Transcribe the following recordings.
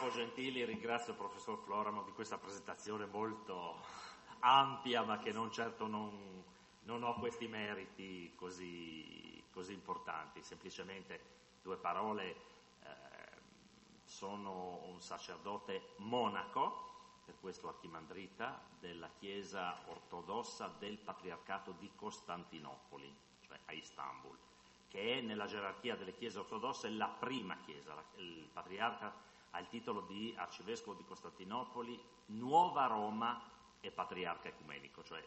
siamo gentili, ringrazio il professor Floramo di questa presentazione molto ampia, ma che non certo non ho questi meriti così importanti. Semplicemente due parole. Sono un sacerdote monaco, per questo archimandrita, della Chiesa ortodossa del Patriarcato di Costantinopoli, cioè a Istanbul, che è nella gerarchia delle chiese ortodosse la prima chiesa. Il patriarca ha il titolo di arcivescovo di Costantinopoli, Nuova Roma e patriarca ecumenico, cioè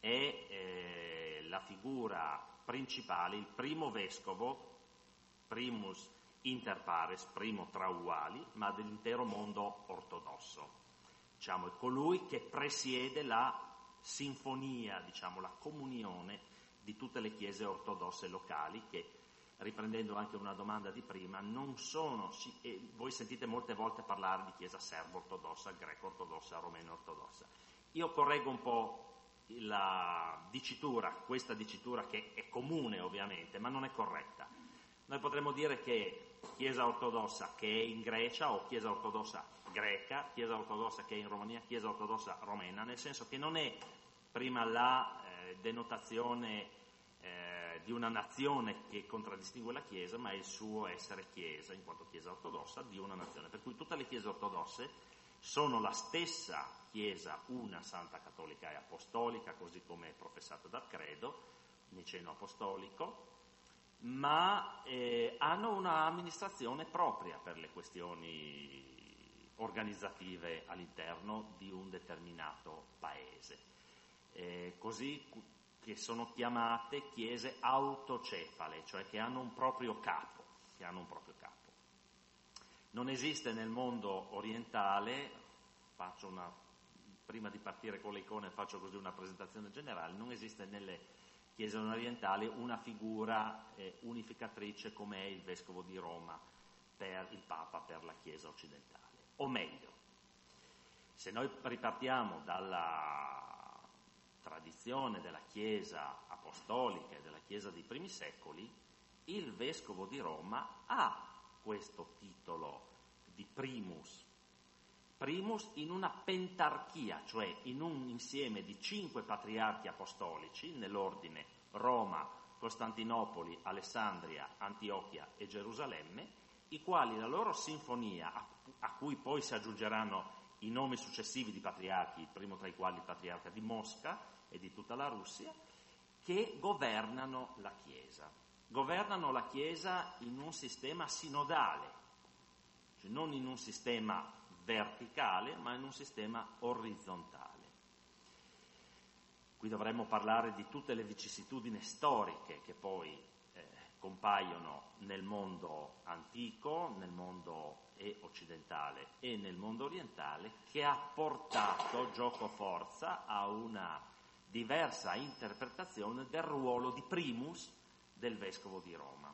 è la figura principale, il primo vescovo, primus inter pares, primo tra uguali, ma dell'intero mondo ortodosso. Diciamo, è colui che presiede la sinfonia, diciamo, la comunione di tutte le chiese ortodosse locali che, riprendendo anche una domanda di prima, non sono, e voi sentite molte volte parlare di chiesa serbo-ortodossa, greco-ortodossa, romeno-ortodossa. Io correggo un po' la dicitura, questa dicitura che è comune ovviamente, ma non è corretta. Noi potremmo dire che Chiesa ortodossa che è in Grecia o Chiesa ortodossa greca, Chiesa ortodossa che è in Romania, Chiesa ortodossa romena, nel senso che non è prima la denotazione di una nazione che contraddistingue la Chiesa, ma è il suo essere Chiesa, in quanto Chiesa ortodossa, di una nazione. Per cui tutte le Chiese ortodosse sono la stessa Chiesa, una santa, cattolica e apostolica, così come è professata dal credo niceno apostolico, ma hanno un'amministrazione propria per le questioni organizzative all'interno di un determinato paese, così che sono chiamate chiese autocefale, cioè che hanno un proprio capo, Non esiste nel mondo orientale, prima di partire con le icone faccio così una presentazione generale, non esiste nelle Chiese orientali una figura unificatrice come è il Vescovo di Roma per il Papa, per la Chiesa occidentale. O meglio, se noi ripartiamo dalla tradizione della Chiesa apostolica e della Chiesa dei primi secoli, il Vescovo di Roma ha questo titolo di primus in una pentarchia, cioè in un insieme di 5 patriarchi apostolici nell'ordine Roma, Costantinopoli, Alessandria, Antiochia e Gerusalemme, i quali la loro sinfonia, a cui poi si aggiungeranno i nomi successivi di patriarchi, il primo tra i quali il patriarca di Mosca e di tutta la Russia, che governano la Chiesa. Governano la Chiesa in un sistema sinodale, cioè non in un sistema verticale, ma in un sistema orizzontale. Qui dovremmo parlare di tutte le vicissitudini storiche che poi compaiono nel mondo antico, nel mondo occidentale e nel mondo orientale, che ha portato gioco forza a una diversa interpretazione del ruolo di primus del Vescovo di Roma.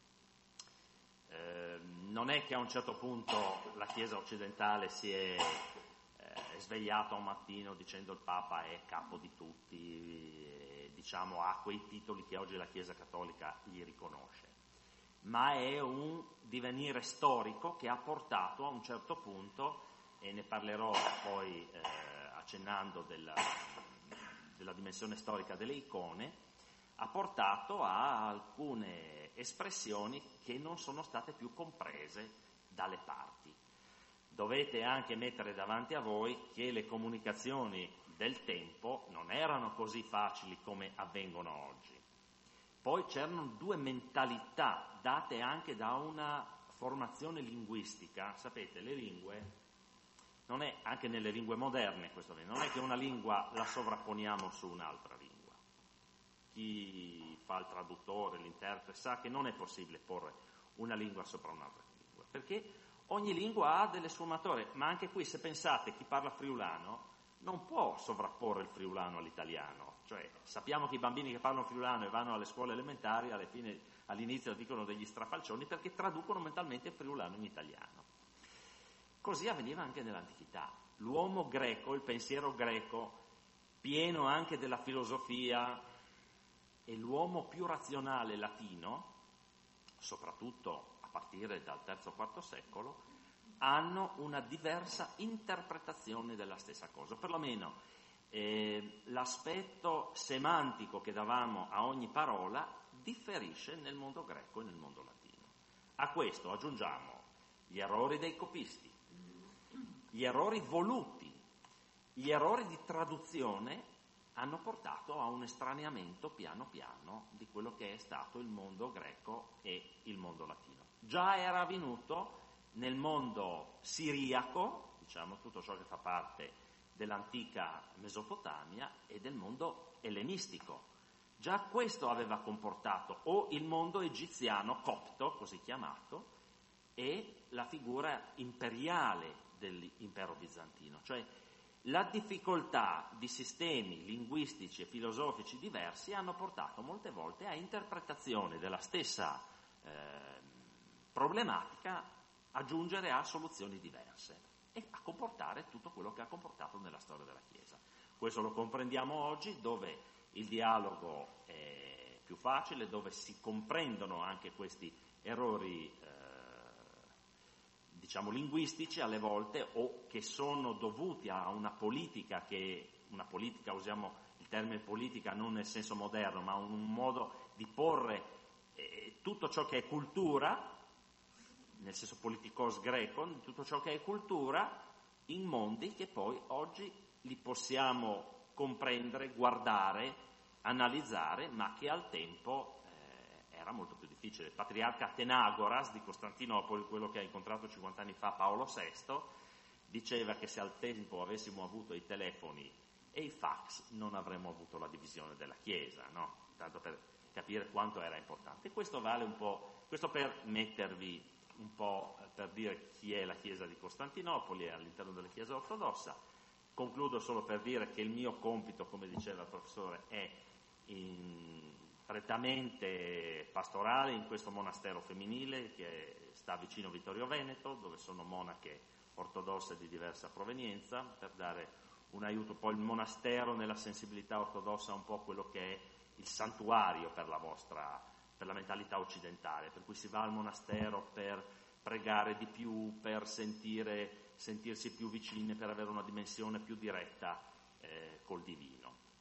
Non è che a un certo punto la Chiesa occidentale si è svegliata un mattino dicendo il Papa è capo di tutti, diciamo ha quei titoli che oggi la Chiesa cattolica gli riconosce, ma è un divenire storico che ha portato a un certo punto, e ne parlerò poi accennando della dimensione storica delle icone, ha portato a alcune espressioni che non sono state più comprese dalle parti. Dovete anche mettere davanti a voi che le comunicazioni del tempo non erano così facili come avvengono oggi. Poi c'erano due mentalità date anche da una formazione linguistica. Sapete, le lingue, non è anche nelle lingue moderne questo, non è che una lingua la sovrapponiamo su un'altra lingua. Chi fa il traduttore, l'interprete, sa che non è possibile porre una lingua sopra un'altra lingua, perché ogni lingua ha delle sfumature, ma anche qui se pensate chi parla friulano non può sovrapporre il friulano all'italiano, cioè sappiamo che i bambini che parlano friulano e vanno alle scuole elementari all'inizio dicono degli strafalcioni perché traducono mentalmente il friulano in italiano. Così avveniva anche nell'antichità. L'uomo greco, il pensiero greco, pieno anche della filosofia, e l'uomo più razionale latino, soprattutto a partire dal III-IV secolo, hanno una diversa interpretazione della stessa cosa, perlomeno l'aspetto semantico che davamo a ogni parola differisce nel mondo greco e nel mondo latino. A questo aggiungiamo gli errori dei copisti, gli errori voluti, gli errori di traduzione hanno portato a un estraneamento piano piano di quello che è stato il mondo greco e il mondo latino. Già era avvenuto nel mondo siriaco, diciamo tutto ciò che fa parte dell'antica Mesopotamia e del mondo ellenistico. Già questo aveva comportato o il mondo egiziano copto, così chiamato, e la figura imperiale dell'impero bizantino, cioè la difficoltà di sistemi linguistici e filosofici diversi hanno portato molte volte a interpretazioni della stessa problematica, a giungere a soluzioni diverse e a comportare tutto quello che ha comportato nella storia della Chiesa. Questo lo comprendiamo oggi, dove il dialogo è più facile, dove si comprendono anche questi errori diciamo linguistici alle volte, o che sono dovuti a una politica, usiamo il termine politica non nel senso moderno, ma un modo di porre tutto ciò che è cultura, nel senso politicos greco, tutto ciò che è cultura, in mondi che poi oggi li possiamo comprendere, guardare, analizzare, ma che al tempo era molto più difficile. Il patriarca Atenagoras di Costantinopoli, quello che ha incontrato 50 anni fa Paolo VI, diceva che se al tempo avessimo avuto i telefoni e i fax non avremmo avuto la divisione della Chiesa, no? Tanto per capire quanto era importante. E questo vale un po', questo per mettervi un po', per dire chi è la Chiesa di Costantinopoli all'interno della Chiesa ortodossa. Concludo solo per dire che il mio compito, come diceva il professore, è prettamente pastorale in questo monastero femminile che sta vicino a Vittorio Veneto, dove sono monache ortodosse di diversa provenienza, per dare un aiuto. Poi il monastero nella sensibilità ortodossa è un po' quello che è il santuario per la mentalità occidentale, per cui si va al monastero per pregare di più, per sentirsi più vicine, per avere una dimensione più diretta col divino.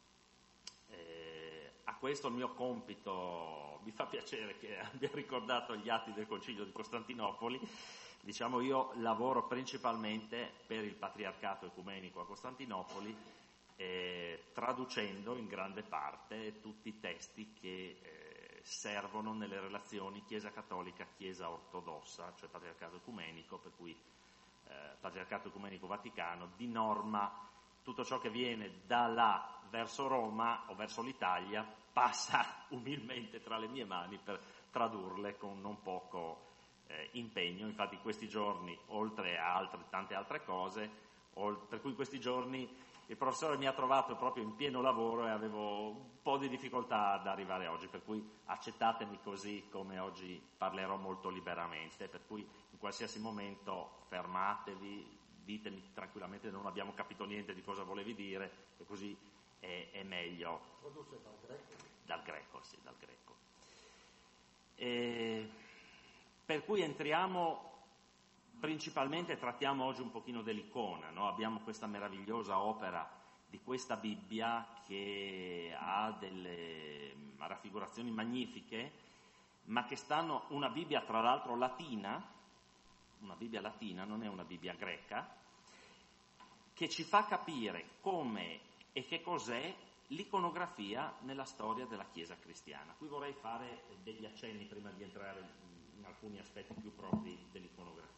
A questo il mio compito, mi fa piacere che abbia ricordato gli atti del Concilio di Costantinopoli. Diciamo, io lavoro principalmente per il Patriarcato Ecumenico a Costantinopoli, traducendo in grande parte tutti i testi che servono nelle relazioni Chiesa Cattolica, Chiesa Ortodossa, cioè Patriarcato Ecumenico, per cui Patriarcato Ecumenico Vaticano, di norma tutto ciò che viene da là verso Roma o verso l'Italia passa umilmente tra le mie mani per tradurle con non poco impegno. Infatti questi giorni, oltre a tante altre cose, per cui questi giorni il professore mi ha trovato proprio in pieno lavoro e avevo un po' di difficoltà ad arrivare oggi, per cui accettatemi così come oggi parlerò molto liberamente, per cui in qualsiasi momento fermatevi, ditemi tranquillamente non abbiamo capito niente di cosa volevi dire, e così è meglio. Traduce dal greco? Dal greco, sì, dal greco. Per cui principalmente trattiamo oggi un pochino dell'icona, no? Abbiamo questa meravigliosa opera di questa Bibbia che ha delle raffigurazioni magnifiche, ma che stanno, una Bibbia tra l'altro latina, una Bibbia latina, non è una Bibbia greca, che ci fa capire come e che cos'è l'iconografia nella storia della Chiesa cristiana. Qui vorrei fare degli accenni prima di entrare in alcuni aspetti più propri dell'iconografia.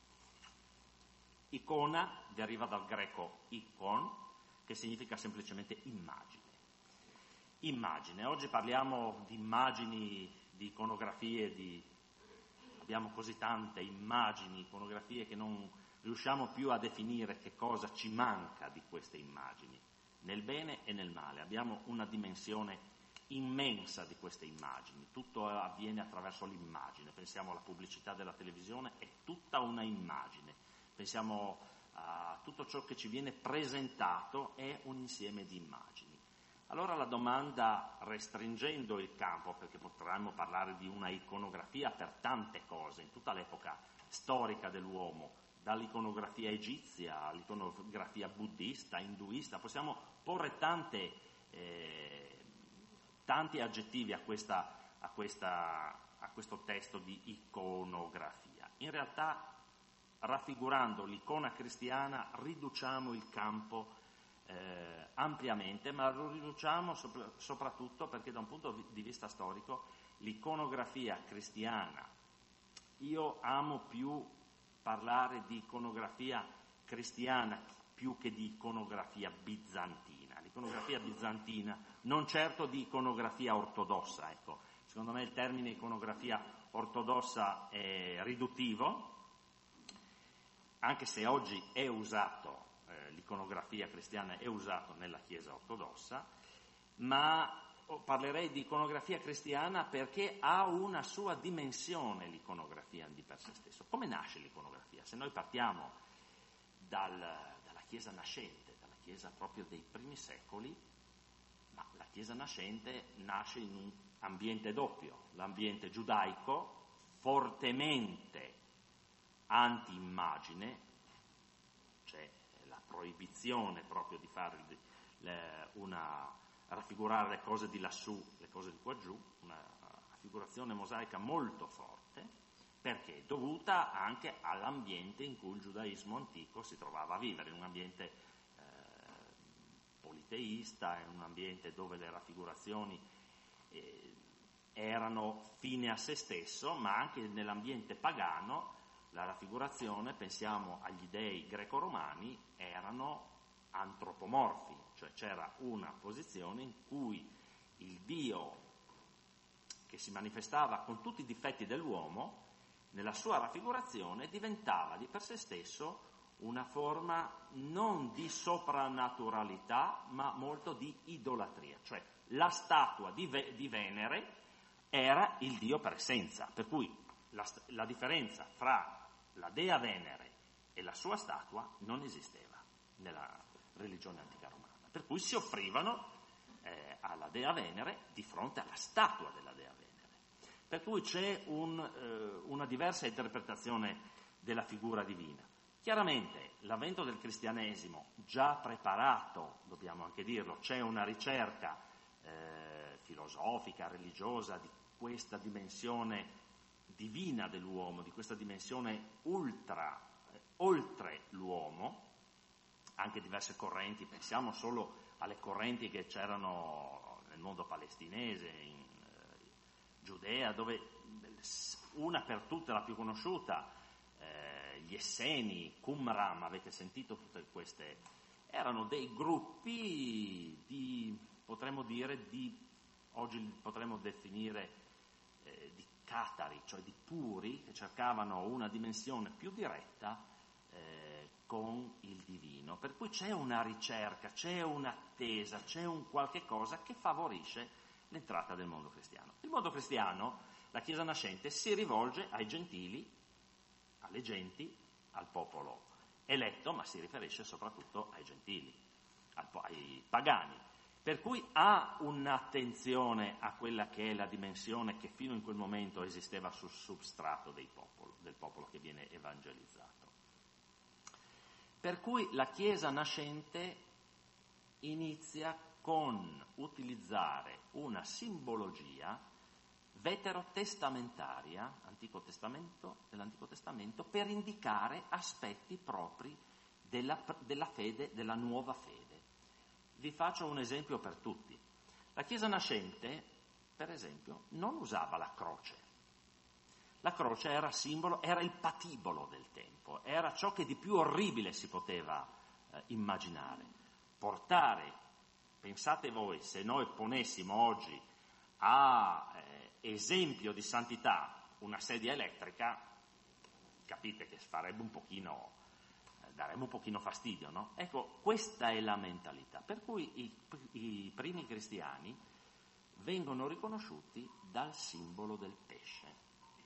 Icona deriva dal greco ikon, che significa semplicemente immagine. Immagine. Oggi parliamo di immagini, di iconografie, abbiamo così tante immagini, iconografie, che non riusciamo più a definire che cosa ci manca di queste immagini, nel bene e nel male. Abbiamo una dimensione immensa di queste immagini, tutto avviene attraverso l'immagine. Pensiamo alla pubblicità della televisione, è tutta una immagine. Pensiamo a tutto ciò che ci viene presentato, è un insieme di immagini. Allora la domanda, restringendo il campo, perché potremmo parlare di una iconografia per tante cose, in tutta l'epoca storica dell'uomo, dall'iconografia egizia all'iconografia buddista, induista, possiamo porre tanti aggettivi a questo testo di iconografia. In realtà, raffigurando l'icona cristiana, riduciamo il campo ampiamente, ma lo riduciamo soprattutto perché da un punto di vista storico l'iconografia cristiana, io amo più parlare di iconografia cristiana più che di iconografia bizantina. L'iconografia bizantina, non certo di iconografia ortodossa, ecco. Secondo me il termine iconografia ortodossa è riduttivo, anche se oggi è usato, l'iconografia cristiana è usato nella Chiesa ortodossa, ma parlerei di iconografia cristiana perché ha una sua dimensione l'iconografia di per sé stesso. Come nasce l'iconografia? Se noi partiamo dalla Chiesa nascente, dalla Chiesa proprio dei primi secoli, ma la Chiesa nascente nasce in un ambiente doppio, l'ambiente giudaico, fortemente anti-immagine, cioè la proibizione proprio di fare raffigurare le cose di lassù, le cose di qua giù, una raffigurazione mosaica molto forte, perché è dovuta anche all'ambiente in cui il giudaismo antico si trovava a vivere, in un ambiente politeista, in un ambiente dove le raffigurazioni erano fine a se stesso, ma anche nell'ambiente pagano la raffigurazione, pensiamo agli dei greco-romani, erano antropomorfi, cioè c'era una posizione in cui il Dio che si manifestava con tutti i difetti dell'uomo, nella sua raffigurazione diventava di per sé stesso una forma non di soprannaturalità, ma molto di idolatria, cioè la statua di Venere era il Dio per essenza, per cui la differenza fra la dea Venere e la sua statua non esisteva nella religione antica romana, per cui si offrivano alla dea Venere di fronte alla statua della dea Venere, per cui c'è una diversa interpretazione della figura divina. Chiaramente l'avvento del cristianesimo, già preparato, dobbiamo anche dirlo, c'è una ricerca filosofica, religiosa di questa dimensione divina dell'uomo, di questa dimensione oltre l'uomo, anche diverse correnti, pensiamo solo alle correnti che c'erano nel mondo palestinese, in Giudea, dove una per tutte, la più conosciuta, gli Esseni, Qumran, avete sentito tutte queste, erano dei gruppi potremmo dire, oggi potremmo definire di catari, cioè di puri, che cercavano una dimensione più diretta con il divino, per cui c'è una ricerca, c'è un'attesa, c'è un qualche cosa che favorisce l'entrata del mondo cristiano. Il mondo cristiano, la Chiesa nascente, si rivolge ai gentili, alle genti, al popolo eletto, ma si riferisce soprattutto ai gentili, ai pagani, per cui ha un'attenzione a quella che è la dimensione che fino in quel momento esisteva sul substrato del popolo che viene evangelizzato. Per cui la Chiesa nascente inizia con utilizzare una simbologia veterotestamentaria dell'Antico Testamento per indicare aspetti propri della fede, della nuova fede. Vi faccio un esempio per tutti. La Chiesa nascente, per esempio, non usava la croce. La croce era simbolo, era il patibolo del tempo, era ciò che di più orribile si poteva immaginare. Portare, pensate voi, se noi ponessimo oggi a esempio di santità una sedia elettrica, capite che darebbe un pochino fastidio, no? Ecco, questa è la mentalità, per cui i primi cristiani vengono riconosciuti dal simbolo del pesce.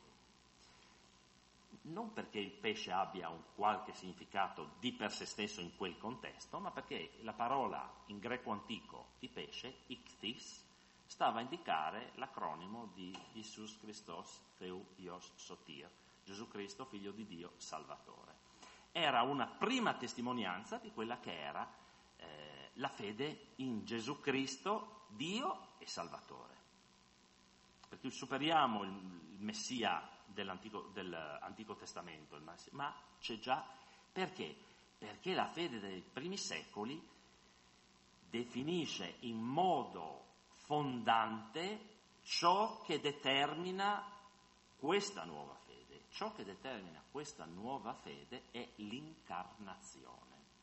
Non perché il pesce abbia un qualche significato di per sé stesso in quel contesto, ma perché la parola in greco antico di pesce, ichthys, stava a indicare l'acronimo di Iisus Christos Theou Ios Sotir, Gesù Cristo, figlio di Dio, Salvatore. era una prima testimonianza di quella che era la fede in Gesù Cristo, Dio e Salvatore. Perché superiamo il Messia dell'Antico Testamento, ma c'è già. Perché? Perché la fede dei primi secoli definisce in modo fondante ciò che determina questa nuova fede. Ciò che determina questa nuova fede è l'incarnazione.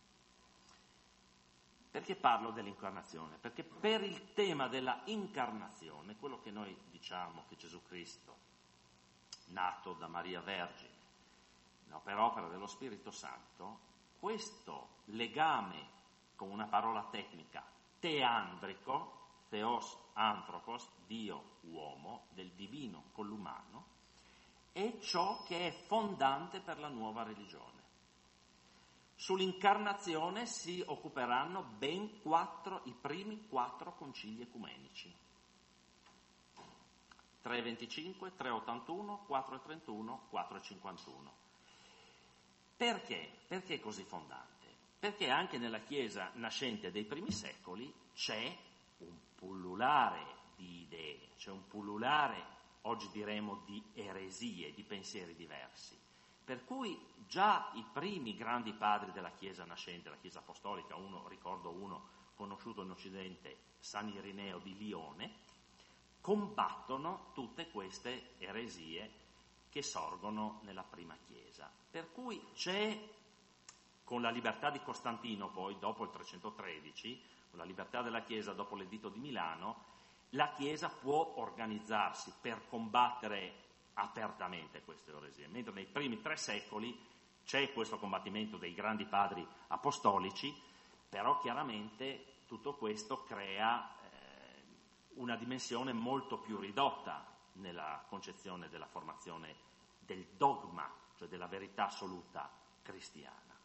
Perché parlo dell'incarnazione? Perché per il tema della incarnazione, quello che noi diciamo che Gesù Cristo, nato da Maria Vergine, per opera dello Spirito Santo, questo legame con una parola tecnica teandrico, theos anthropos, Dio uomo, del divino con l'umano, è ciò che è fondante per la nuova religione. Sull'incarnazione si occuperanno ben i primi 4 concili ecumenici. 3,25, 3,81, 4,31, 4,51. Perché? Perché è così fondante? Perché anche nella Chiesa nascente dei primi secoli c'è un pullulare di idee, c'è un pullulare, oggi diremo, di eresie, di pensieri diversi. Per cui già i primi grandi padri della Chiesa nascente, la Chiesa apostolica, ricordo uno conosciuto in Occidente, San Irineo di Lione, combattono tutte queste eresie che sorgono nella prima Chiesa. Per cui c'è, con la libertà di Costantino, poi dopo il 313, con la libertà della Chiesa dopo l'Editto di Milano, la Chiesa può organizzarsi per combattere apertamente queste eresie, mentre nei primi 3 secoli c'è questo combattimento dei grandi padri apostolici, però chiaramente tutto questo crea una dimensione molto più ridotta nella concezione della formazione del dogma, cioè della verità assoluta cristiana.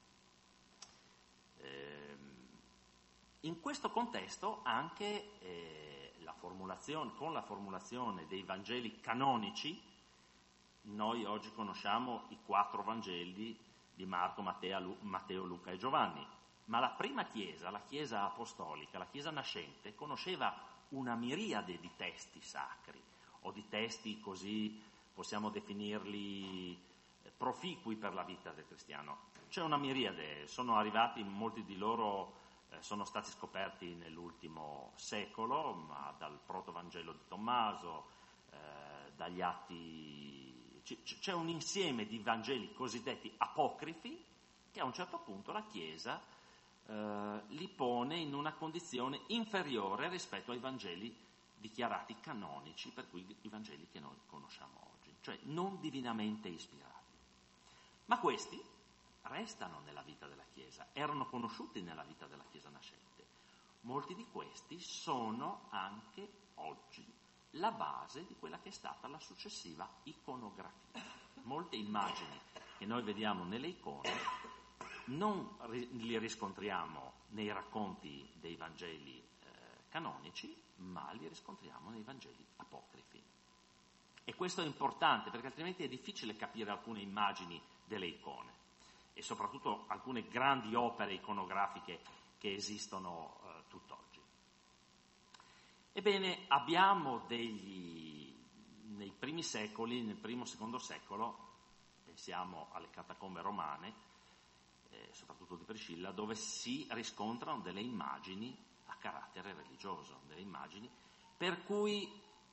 In questo contesto anche con la formulazione dei Vangeli canonici, noi oggi conosciamo i 4 Vangeli di Marco, Matteo, Luca e Giovanni, ma la prima Chiesa, la Chiesa apostolica, la Chiesa nascente, conosceva una miriade di testi sacri, o di testi così possiamo definirli proficui per la vita del cristiano. C'è una miriade, sono arrivati, molti di loro sono stati scoperti nell'ultimo secolo, ma dal protovangelo di Tommaso, dagli atti. C'è un insieme di Vangeli cosiddetti apocrifi che a un certo punto la Chiesa li pone in una condizione inferiore rispetto ai Vangeli dichiarati canonici, per cui i Vangeli che noi conosciamo oggi, cioè non divinamente ispirati. Ma questi restano nella vita della Chiesa, erano conosciuti nella vita della Chiesa nascente. Molti di questi sono anche oggi la base di quella che è stata la successiva iconografia. Molte immagini che noi vediamo nelle icone non li riscontriamo nei racconti dei Vangeli canonici, ma li riscontriamo nei Vangeli apocrifi. E questo è importante perché altrimenti è difficile capire alcune immagini delle icone e soprattutto alcune grandi opere iconografiche che esistono tutt'oggi. Ebbene, abbiamo nei primi secoli, nel primo e secondo secolo, pensiamo alle catacombe romane, soprattutto di Priscilla, dove si riscontrano delle immagini a carattere religioso, delle immagini per cui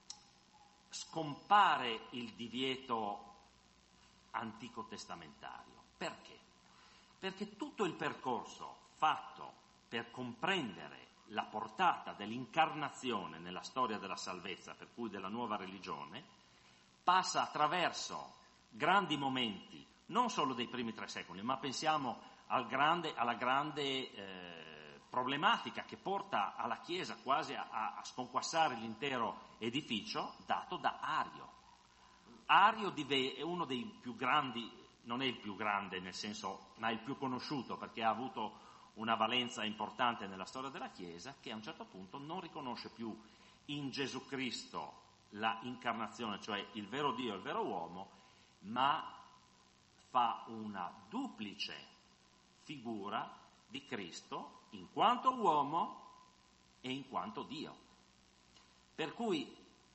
scompare il divieto antico testamentario. Perché? Perché tutto il percorso fatto per comprendere la portata dell'incarnazione nella storia della salvezza, per cui della nuova religione, passa attraverso grandi momenti, non solo dei primi 3 secoli, ma pensiamo alla grande problematica che porta alla Chiesa quasi a sconquassare l'intero edificio, dato da Ario. Ario è uno dei più grandi, non è il più grande nel senso, ma è il più conosciuto perché ha avuto una valenza importante nella storia della Chiesa, che a un certo punto non riconosce più in Gesù Cristo la incarnazione, cioè il vero Dio e il vero uomo, ma fa una duplice figura di Cristo in quanto uomo e in quanto Dio. Per cui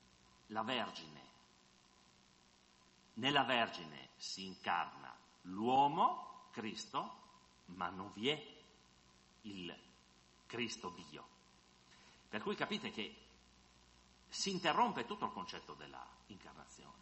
nella Vergine si incarna l'uomo, Cristo, ma non vi è il Cristo Dio. Per cui capite che si interrompe tutto il concetto della incarnazione.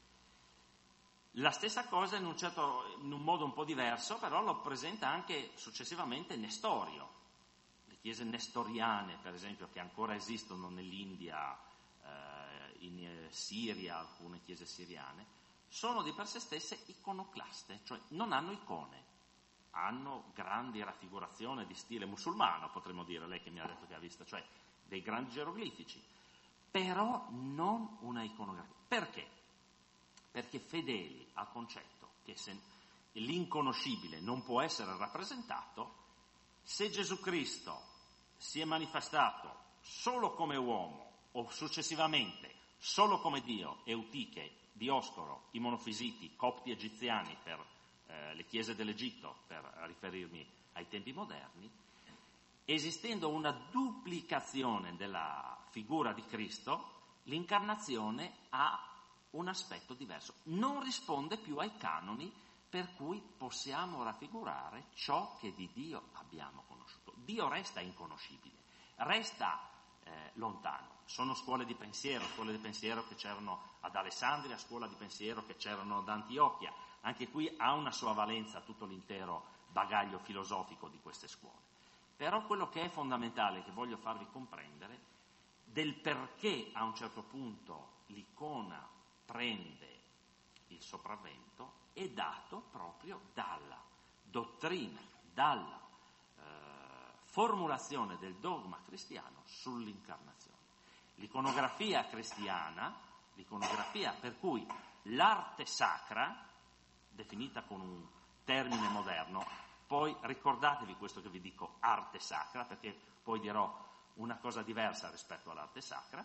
La stessa cosa in un modo un po' diverso, però lo presenta anche successivamente Nestorio. Le chiese nestoriane, per esempio, che ancora esistono nell'India, in Siria, alcune chiese siriane, sono di per sé stesse iconoclaste, cioè non hanno icone, hanno grandi raffigurazioni di stile musulmano, potremmo dire, lei che mi ha detto che ha visto, cioè dei grandi geroglifici, però non una iconografia. Perché? Perché fedeli al concetto che se l'inconoscibile non può essere rappresentato, se Gesù Cristo si è manifestato solo come uomo o successivamente solo come Dio, Eutiche, Dioscoro, i monofisiti, copti egiziani per le chiese dell'Egitto, per riferirmi ai tempi moderni, esistendo una duplicazione della figura di Cristo, l'incarnazione ha un aspetto diverso, non risponde più ai canoni per cui possiamo raffigurare ciò che di Dio abbiamo conosciuto. Dio resta inconoscibile, resta lontano. Sono scuole di pensiero che c'erano ad Alessandria, scuola di pensiero che c'erano ad Antiochia. Anche qui ha una sua valenza tutto l'intero bagaglio filosofico di queste scuole. Però quello che è fondamentale, che voglio farvi comprendere, del perché a un certo punto l'icona prende il sopravvento, è dato proprio dalla dottrina, dalla formulazione del dogma cristiano sull'incarnazione. L'iconografia cristiana, l'iconografia per cui l'arte sacra, definita con un termine moderno, poi ricordatevi questo che vi dico, arte sacra, perché poi dirò una cosa diversa rispetto all'arte sacra,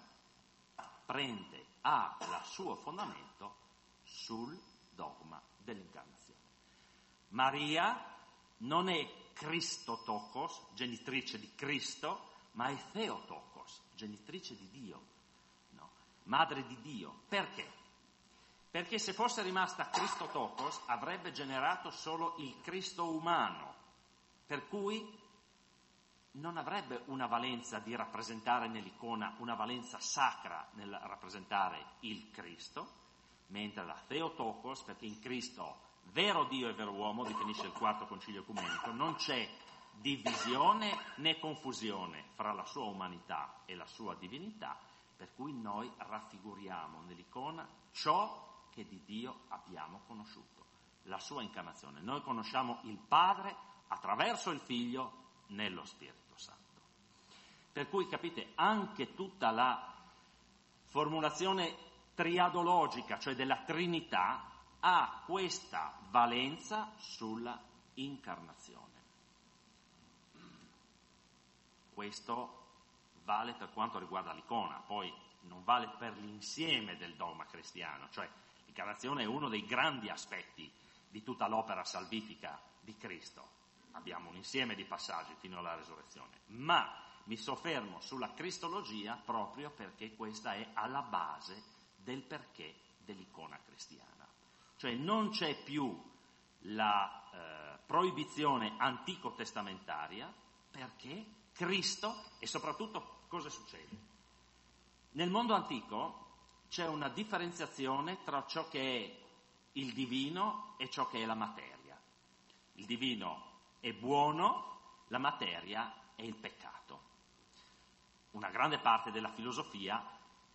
ha il suo fondamento sul dogma dell'incarnazione. Maria non è Christotokos, genitrice di Cristo, ma è Theotokos, genitrice di Dio, no? Madre di Dio. Perché? Perché se fosse rimasta Christotokos avrebbe generato solo il Cristo umano, per cui non avrebbe una valenza di rappresentare nell'icona, una valenza sacra nel rappresentare il Cristo, mentre la Theotokos, perché in Cristo vero Dio e vero uomo, definisce il quarto concilio ecumenico, non c'è divisione né confusione fra la sua umanità e la sua divinità, per cui noi raffiguriamo nell'icona ciò che di Dio abbiamo conosciuto, la sua incarnazione. Noi conosciamo il Padre attraverso il Figlio nello Spirito Santo. Per cui capite, anche tutta la formulazione triadologica, cioè della Trinità, ha questa valenza sulla incarnazione. Questo vale per quanto riguarda l'icona, poi non vale per l'insieme del dogma cristiano, cioè l'incarnazione è uno dei grandi aspetti di tutta l'opera salvifica di Cristo. Abbiamo un insieme di passaggi fino alla resurrezione, ma mi soffermo sulla cristologia proprio perché questa è alla base del perché dell'icona cristiana. Cioè non c'è più la proibizione antico-testamentaria perché Cristo, e soprattutto cosa succede? Nel mondo antico c'è una differenziazione tra ciò che è il divino e ciò che è la materia. Il divino è buono, la materia è il peccato. Una grande parte della filosofia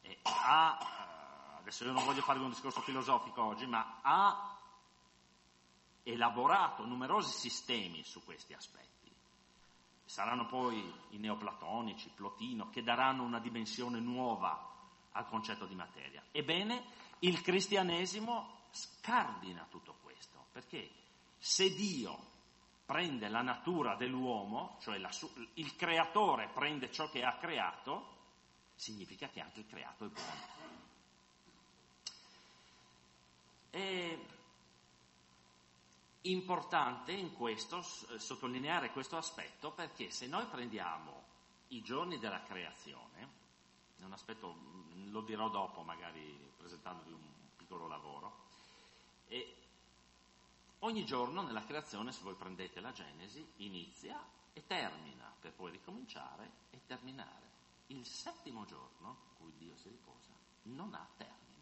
adesso io non voglio farvi un discorso filosofico oggi, ma ha elaborato numerosi sistemi su questi aspetti. Saranno poi i neoplatonici, Plotino, che daranno una dimensione nuova al concetto di materia. Ebbene, il cristianesimo scardina tutto questo, perché se Dio prende la natura dell'uomo, cioè il creatore prende ciò che ha creato, significa che anche il creato è buono. E Importante in questo sottolineare questo aspetto, perché se noi prendiamo i giorni della creazione, è un aspetto, lo dirò dopo magari presentandovi un piccolo lavoro, e ogni giorno nella creazione, se voi prendete la Genesi, inizia e termina, per poi ricominciare e terminare. Il settimo giorno, in cui Dio si riposa, non ha termine.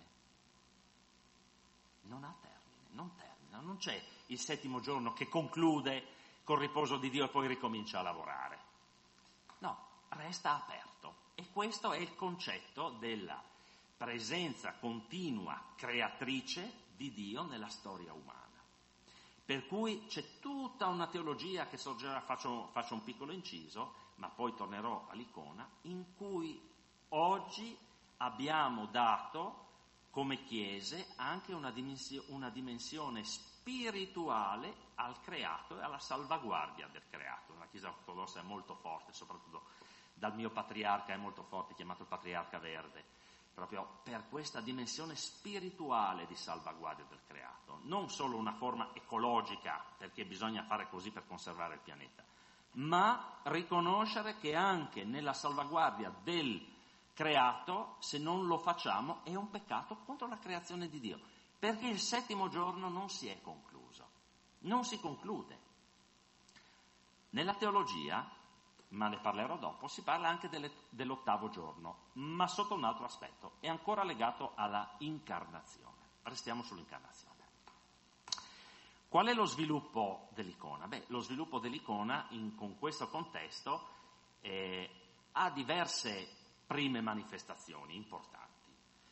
Non ha termine, non termina, non c'è il settimo giorno che conclude col riposo di Dio e poi ricomincia a lavorare. No, resta aperto. E questo è il concetto della presenza continua creatrice di Dio nella storia umana. Per cui c'è tutta una teologia che sorgerà, faccio un piccolo inciso, ma poi tornerò all'icona, in cui oggi abbiamo dato come chiese anche una dimensione spirituale al creato e alla salvaguardia del creato. La Chiesa ortodossa è molto forte, soprattutto dal mio patriarca è molto forte, chiamato il Patriarca Verde, proprio per questa dimensione spirituale di salvaguardia del creato, non solo una forma ecologica, perché bisogna fare così per conservare il pianeta, ma riconoscere che anche nella salvaguardia del creato, se non lo facciamo, è un peccato contro la creazione di Dio, perché il settimo giorno non si è concluso, non si conclude. Nella teologia, ma ne parlerò dopo, si parla anche dell'ottavo giorno, ma sotto un altro aspetto, è ancora legato alla incarnazione. Restiamo sull'incarnazione. Qual è lo sviluppo dell'icona? Beh, lo sviluppo dell'icona con questo contesto ha diverse prime manifestazioni importanti.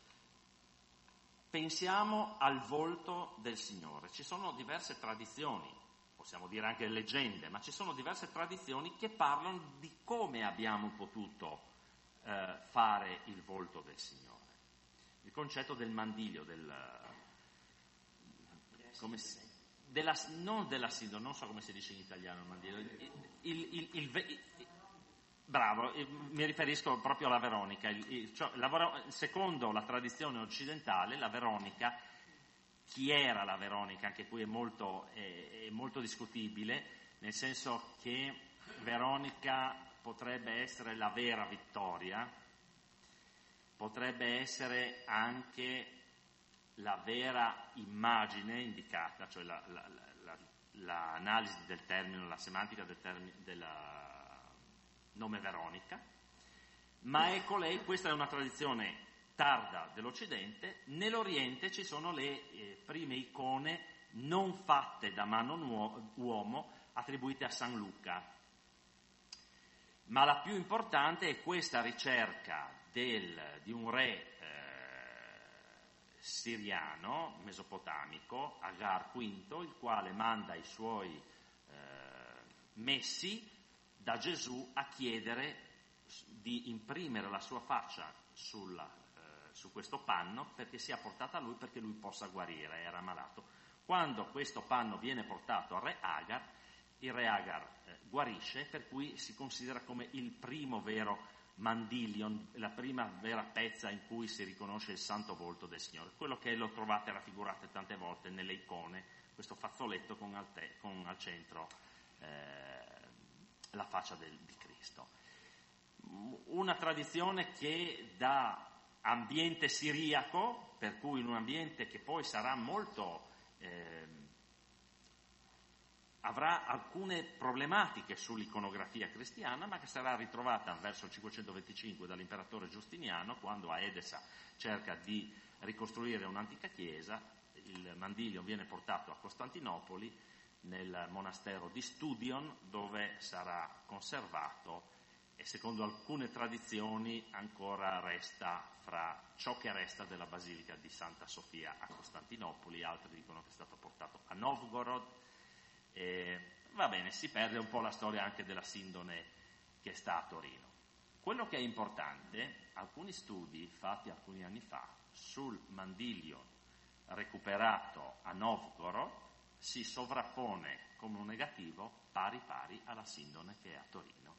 Pensiamo al volto del Signore. Ci sono diverse tradizioni, possiamo dire anche leggende, ma ci sono diverse tradizioni che parlano di come abbiamo potuto fare il volto del Signore. Il concetto del mandiglio, non della sindone, non so come si dice in italiano il mandiglio, bravo, mi riferisco proprio alla Veronica. Secondo la tradizione occidentale, la Veronica, chi era la Veronica? Anche qui è molto discutibile, nel senso che Veronica potrebbe essere la vera vittoria, potrebbe essere anche la vera immagine indicata, cioè l'analisi del termine, la semantica del nome Veronica, ma ecco lei, questa è una tradizione tarda dell'Occidente. Nell'Oriente ci sono le prime icone non fatte da mano uomo, attribuite a San Luca, ma la più importante è questa ricerca di un re siriano, mesopotamico, Agar V, il quale manda i suoi messi da Gesù a chiedere di imprimere la sua faccia su questo panno perché sia portata a lui, perché lui possa guarire, era malato. Quando questo panno viene portato al re Agar, il re Agar guarisce, per cui si considera come il primo vero mandilion, la prima vera pezza in cui si riconosce il santo volto del Signore. Quello che lo trovate raffigurate tante volte nelle icone, questo fazzoletto con al centro la faccia di Cristo. Una tradizione che da ambiente siriaco, per cui in un ambiente che poi sarà molto avrà alcune problematiche sull'iconografia cristiana, ma che sarà ritrovata verso il 525 dall'imperatore Giustiniano, quando a Edessa cerca di ricostruire un'antica chiesa. Il mandiglio viene portato a Costantinopoli nel monastero di Studion, dove sarà conservato e secondo alcune tradizioni ancora resta fra ciò che resta della Basilica di Santa Sofia a Costantinopoli. Altri dicono che è stato portato a Novgorod. Va bene, si perde un po' la storia anche della sindone che sta a Torino. Quello che è importante, alcuni studi fatti alcuni anni fa sul mandiglio recuperato a Novgorod si sovrappone come un negativo pari alla sindone che è a Torino.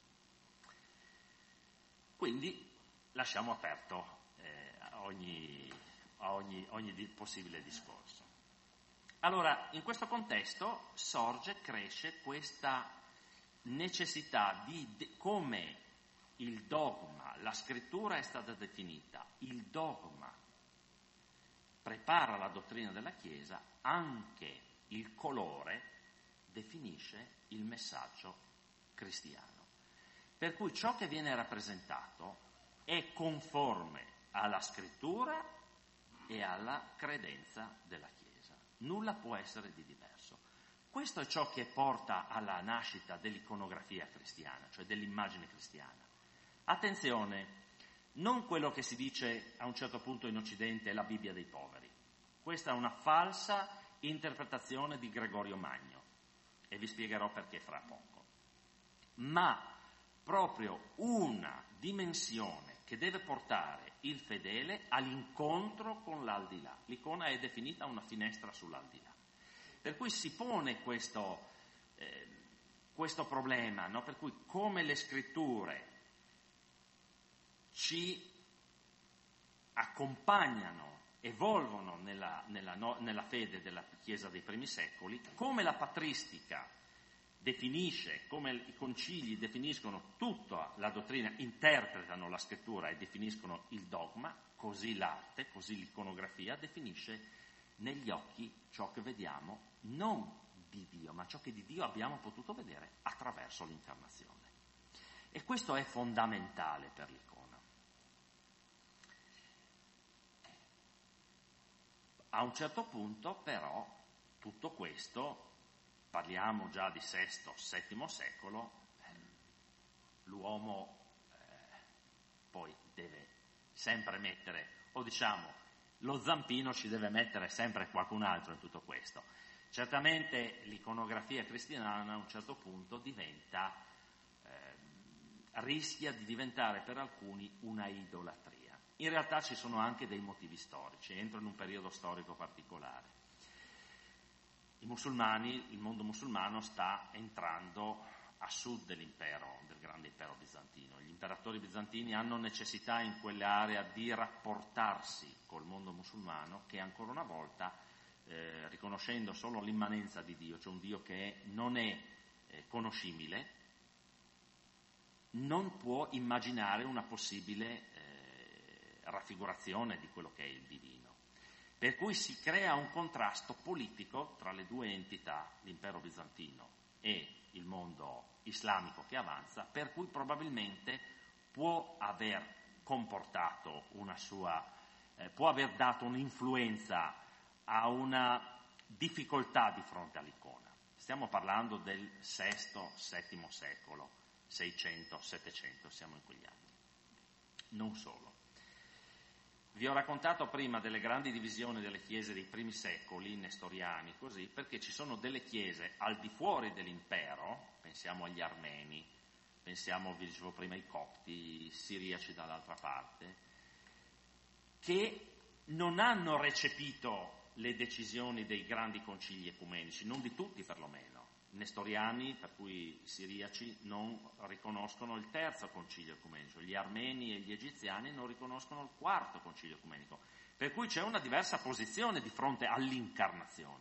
Quindi lasciamo aperto a ogni possibile discorso. Allora, in questo contesto cresce questa necessità di come il dogma, la scrittura è stata definita, il dogma prepara la dottrina della Chiesa, anche il colore definisce il messaggio cristiano. Per cui ciò che viene rappresentato è conforme alla scrittura e alla credenza della Chiesa. Nulla può essere di diverso. Questo è ciò che porta alla nascita dell'iconografia cristiana, cioè dell'immagine cristiana. Attenzione, non quello che si dice a un certo punto in Occidente è la Bibbia dei poveri. Questa è una falsa interpretazione di Gregorio Magno e vi spiegherò perché fra poco. Ma proprio una dimensione che deve portare il fedele all'incontro con l'aldilà. L'icona è definita una finestra sull'aldilà. Per cui si pone questo problema, no? Per cui come le scritture ci accompagnano, evolvono nella fede della Chiesa dei primi secoli, come la patristica definisce, come i concili definiscono tutta la dottrina, interpretano la scrittura e definiscono il dogma, così l'arte, così l'iconografia definisce negli occhi ciò che vediamo non di Dio, ma ciò che di Dio abbiamo potuto vedere attraverso l'incarnazione. E questo è fondamentale per l'icona. A un certo punto, però, tutto questo, parliamo già di VI, VII secolo, l'uomo poi deve sempre mettere, o diciamo, lo zampino ci deve mettere sempre qualcun altro in tutto questo. Certamente l'iconografia cristiana a un certo punto rischia di diventare per alcuni una idolatria. In realtà ci sono anche dei motivi storici, entra in un periodo storico particolare. Il mondo musulmano sta entrando a sud del grande impero bizantino. Gli imperatori bizantini hanno necessità in quell'area di rapportarsi col mondo musulmano che ancora una volta, riconoscendo solo l'immanenza di Dio, cioè un Dio che non è conoscibile, non può immaginare una possibile raffigurazione di quello che è il divino. Per cui si crea un contrasto politico tra le due entità, l'impero bizantino e il mondo islamico che avanza, per cui probabilmente può aver comportato può aver dato un'influenza a una difficoltà di fronte all'icona. Stiamo parlando del VI, VII secolo, 600, 700, siamo in quegli anni. Non solo. Vi ho raccontato prima delle grandi divisioni delle chiese dei primi secoli, nestoriani, così, perché ci sono delle chiese al di fuori dell'impero, pensiamo agli armeni, pensiamo, vi dicevo prima, ai copti, i siriaci dall'altra parte, che non hanno recepito le decisioni dei grandi concili ecumenici, non di tutti perlomeno. Nestoriani, per cui i siriaci, non riconoscono il terzo concilio ecumenico, gli armeni e gli egiziani non riconoscono il quarto concilio ecumenico, per cui c'è una diversa posizione di fronte all'incarnazione.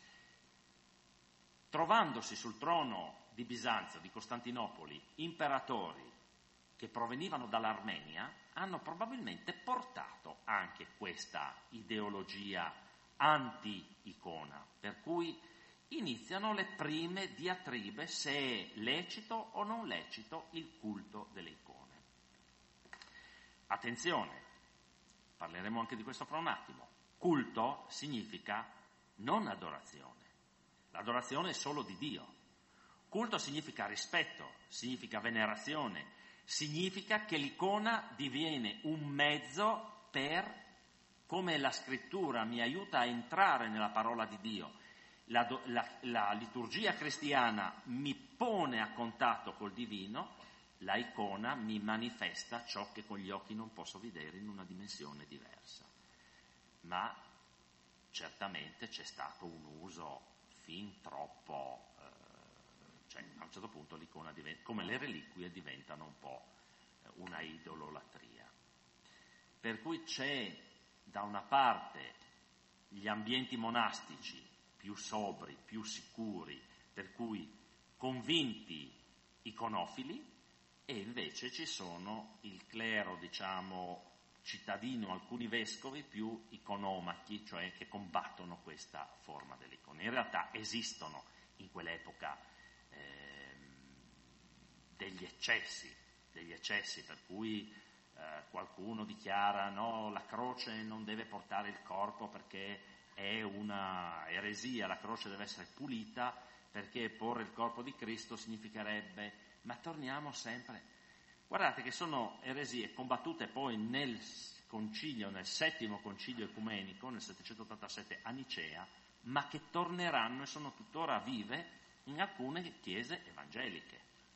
Trovandosi sul trono di Bisanzio, di Costantinopoli, imperatori che provenivano dall'Armenia, hanno probabilmente portato anche questa ideologia anti-icona, per cui iniziano le prime diatribe se è lecito o non lecito il culto delle icone. Attenzione, parleremo anche di questo fra un attimo. Culto significa non adorazione. L'adorazione è solo di Dio. Culto significa rispetto, significa venerazione, significa che l'icona diviene un mezzo per, come la scrittura mi aiuta a entrare nella parola di Dio, la liturgia cristiana mi pone a contatto col divino, la icona mi manifesta ciò che con gli occhi non posso vedere in una dimensione diversa. Ma certamente c'è stato un uso fin troppo, cioè a un certo punto l'icona diventa, come le reliquie, diventano un po' una idolatria. Per cui c'è da una parte gli ambienti monastici più sobri, più sicuri, per cui convinti iconofili, e invece ci sono il clero, diciamo, cittadino, alcuni vescovi più iconomachi, cioè che combattono questa forma dell'icona. In realtà esistono in quell'epoca degli eccessi, per cui qualcuno dichiara no, la croce non deve portare il corpo perché è una eresia, la croce deve essere pulita perché porre il corpo di Cristo significherebbe, ma torniamo sempre. Guardate che sono eresie combattute poi nel concilio, nel settimo concilio ecumenico, nel 787 a Nicea, ma che torneranno e sono tuttora vive in alcune chiese evangeliche.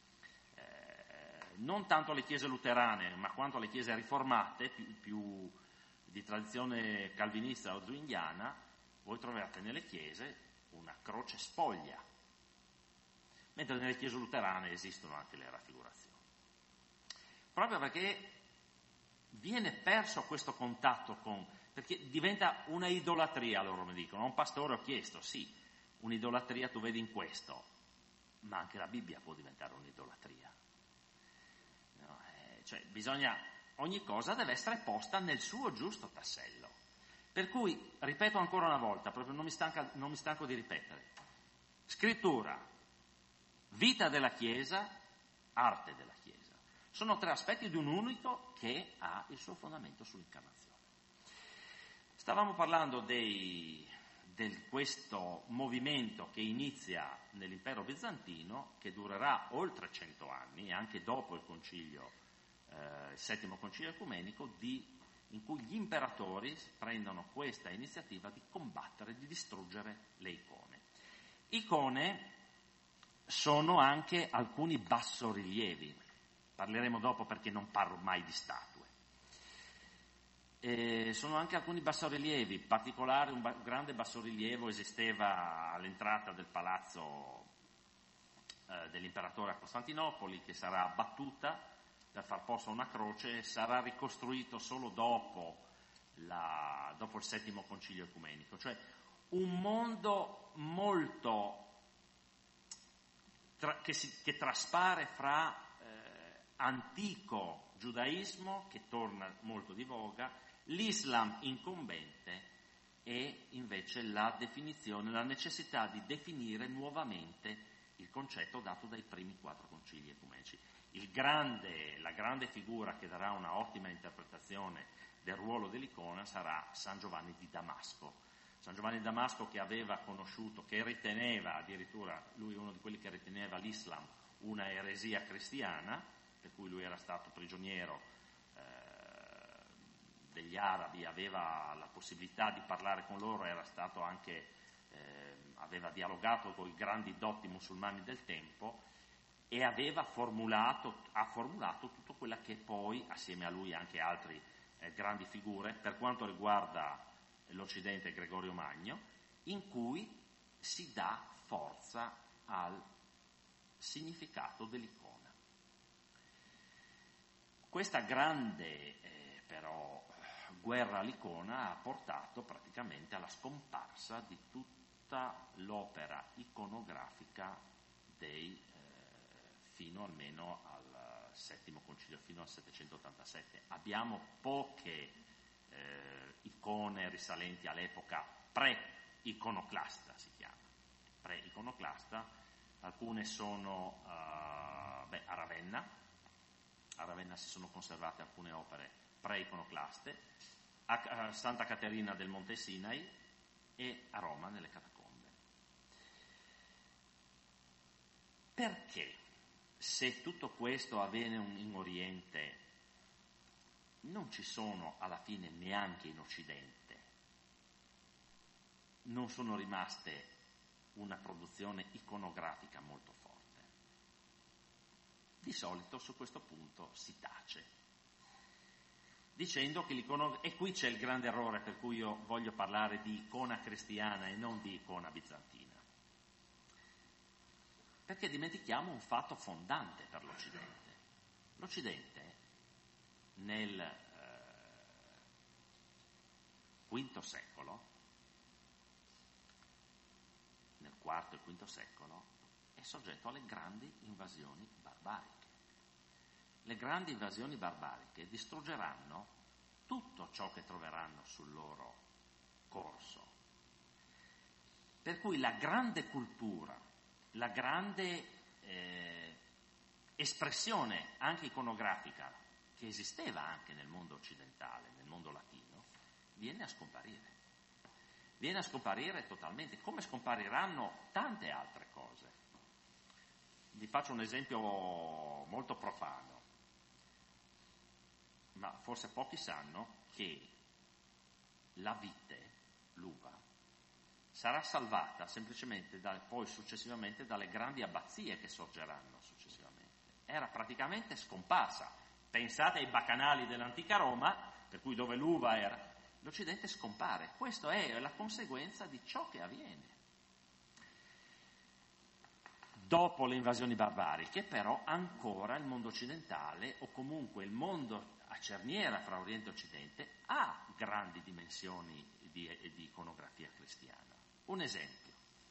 Non tanto le chiese luterane, ma quanto le chiese riformate, più di tradizione calvinista o zwingliana, voi troverete nelle chiese una croce spoglia, mentre nelle chiese luterane esistono anche le raffigurazioni. Proprio perché viene perso questo contatto perché diventa una idolatria, loro mi dicono. A un pastore ho chiesto, sì, un'idolatria tu vedi in questo, ma anche la Bibbia può diventare un'idolatria. No, cioè ogni cosa deve essere posta nel suo giusto tassello. Per cui, ripeto ancora una volta, proprio non mi stanco di ripetere, scrittura, vita della Chiesa, arte della Chiesa. Sono tre aspetti di un unico che ha il suo fondamento sull'incarnazione. Stavamo parlando di questo movimento che inizia nell'impero bizantino, che durerà oltre 100 anni, anche dopo il concilio, il settimo concilio ecumenico, in cui gli imperatori prendono questa iniziativa di combattere, di distruggere le icone. Icone sono anche alcuni bassorilievi. Parleremo dopo perché non parlo mai di statue. Sono anche alcuni bassorilievi, in particolare un grande bassorilievo esisteva all'entrata del palazzo dell'imperatore a Costantinopoli, che sarà abbattuta per far posto a una croce, sarà ricostruito solo dopo il settimo concilio ecumenico, cioè un mondo molto che traspare fra antico giudaismo, che torna molto di voga, l'Islam incombente e invece la necessità di definire nuovamente il concetto dato dai primi 4 concili ecumenici. La grande figura che darà una ottima interpretazione del ruolo dell'icona sarà San Giovanni di Damasco. San Giovanni di Damasco, che aveva conosciuto, che riteneva addirittura, lui è uno di quelli che riteneva l'Islam una eresia cristiana, per cui lui era stato prigioniero degli arabi, aveva la possibilità di parlare con loro, era stato anche aveva dialogato con i grandi dotti musulmani del tempo e ha formulato tutto quella che poi, assieme a lui anche altre grandi figure, per quanto riguarda l'Occidente, Gregorio Magno, in cui si dà forza al significato dell'icona. Questa grande però guerra all'icona ha portato praticamente alla scomparsa di tutta l'opera iconografica fino almeno al settimo concilio, fino al 787. Abbiamo poche icone risalenti all'epoca pre-iconoclasta, si chiama, pre-iconoclasta. Alcune sono a Ravenna si sono conservate alcune opere pre-iconoclaste, a Santa Caterina del Monte Sinai e a Roma nelle catacombe. Perché, se tutto questo avviene in Oriente, non ci sono alla fine neanche in Occidente, non sono rimaste una produzione iconografica molto forte? Di solito su questo punto si tace, dicendo che e qui c'è il grande errore per cui io voglio parlare di icona cristiana e non di icona bizantina, perché dimentichiamo un fatto fondante per l'Occidente. L'Occidente nel V secolo IV e V secolo, è soggetto alle grandi invasioni barbariche. Le grandi invasioni barbariche distruggeranno tutto ciò che troveranno sul loro corso. Per cui la grande cultura, la grande espressione anche iconografica che esisteva anche nel mondo occidentale, nel mondo latino, viene a scomparire. Viene a scomparire totalmente, come scompariranno tante altre cose. Vi faccio un esempio molto profano, ma forse pochi sanno che la vite, l'uva, sarà salvata semplicemente poi successivamente dalle grandi abbazie che sorgeranno successivamente. Era praticamente scomparsa. Pensate ai bacanali dell'antica Roma, per cui dove l'uva era, l'Occidente scompare. Questa è la conseguenza di ciò che avviene. Dopo le invasioni barbariche, però, ancora il mondo occidentale, o comunque il mondo a cerniera fra Oriente e Occidente, ha grandi dimensioni di iconografia cristiana. Un esempio: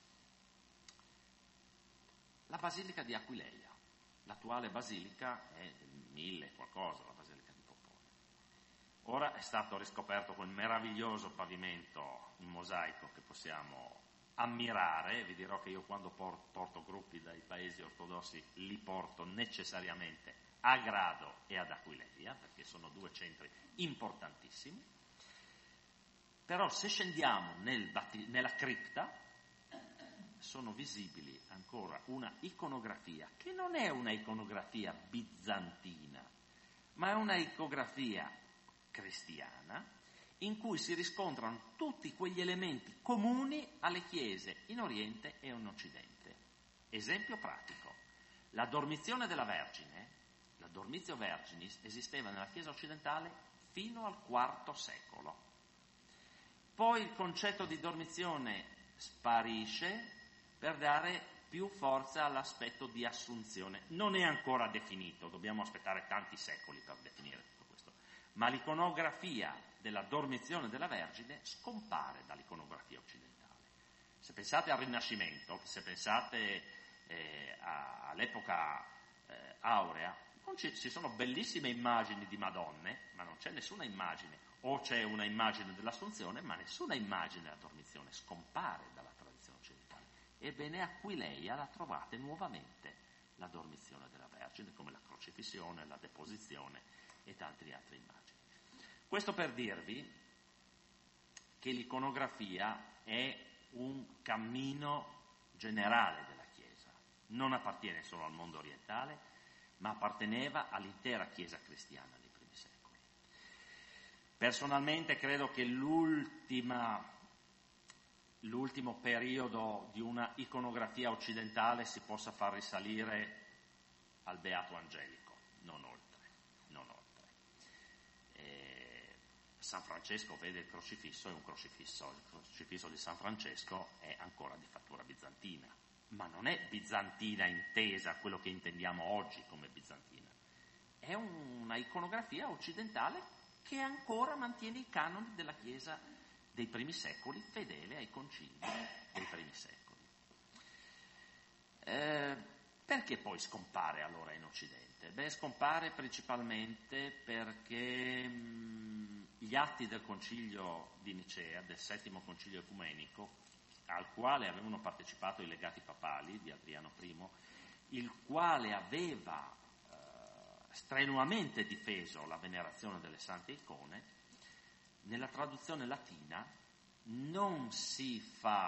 la Basilica di Aquileia. L'attuale basilica è del 1000 qualcosa, la Basilica di Popone. Ora è stato riscoperto quel meraviglioso pavimento in mosaico che possiamo ammirare. Vi dirò che io quando porto gruppi dai paesi ortodossi li porto necessariamente a Grado e ad Aquileia, perché sono due centri importantissimi. Però se scendiamo nella cripta sono visibili ancora una iconografia che non è una iconografia bizantina, ma è una iconografia cristiana in cui si riscontrano tutti quegli elementi comuni alle chiese in Oriente e in Occidente. Esempio pratico: la dormizione della Vergine, la Dormitio Verginis, esisteva nella Chiesa occidentale fino al IV secolo. Poi il concetto di dormizione sparisce per dare più forza all'aspetto di assunzione. Non è ancora definito, dobbiamo aspettare tanti secoli per definire tutto questo, ma l'iconografia della dormizione della Vergine scompare dall'iconografia occidentale. Se pensate al Rinascimento, se pensate all'epoca aurea, ci sono bellissime immagini di Madonne, ma non c'è nessuna immagine, o c'è una immagine dell'Assunzione, ma nessuna immagine della dormizione, scompare dalla tradizione occidentale. Ebbene, a Aquileia la trovate nuovamente la dormizione della Vergine, come la crocifissione, la deposizione e tante altre immagini. Questo per dirvi che l'iconografia è un cammino generale della Chiesa, non appartiene solo al mondo orientale, ma apparteneva all'intera Chiesa cristiana dei primi secoli. Personalmente credo che l'ultimo periodo di una iconografia occidentale si possa far risalire al Beato Angelico, non oltre. San Francesco vede il crocifisso, è un crocifisso, il crocifisso di San Francesco è ancora di fattura bizantina, ma non è bizantina intesa quello che intendiamo oggi come bizantina, è una iconografia occidentale che ancora mantiene i canoni della Chiesa dei primi secoli, fedele ai concili dei primi secoli. Perché poi scompare allora in Occidente? Scompare principalmente perché gli atti del concilio di Nicea, del settimo concilio ecumenico, al quale avevano partecipato i legati papali di Adriano I, il quale aveva strenuamente difeso la venerazione delle sante icone, nella traduzione latina non si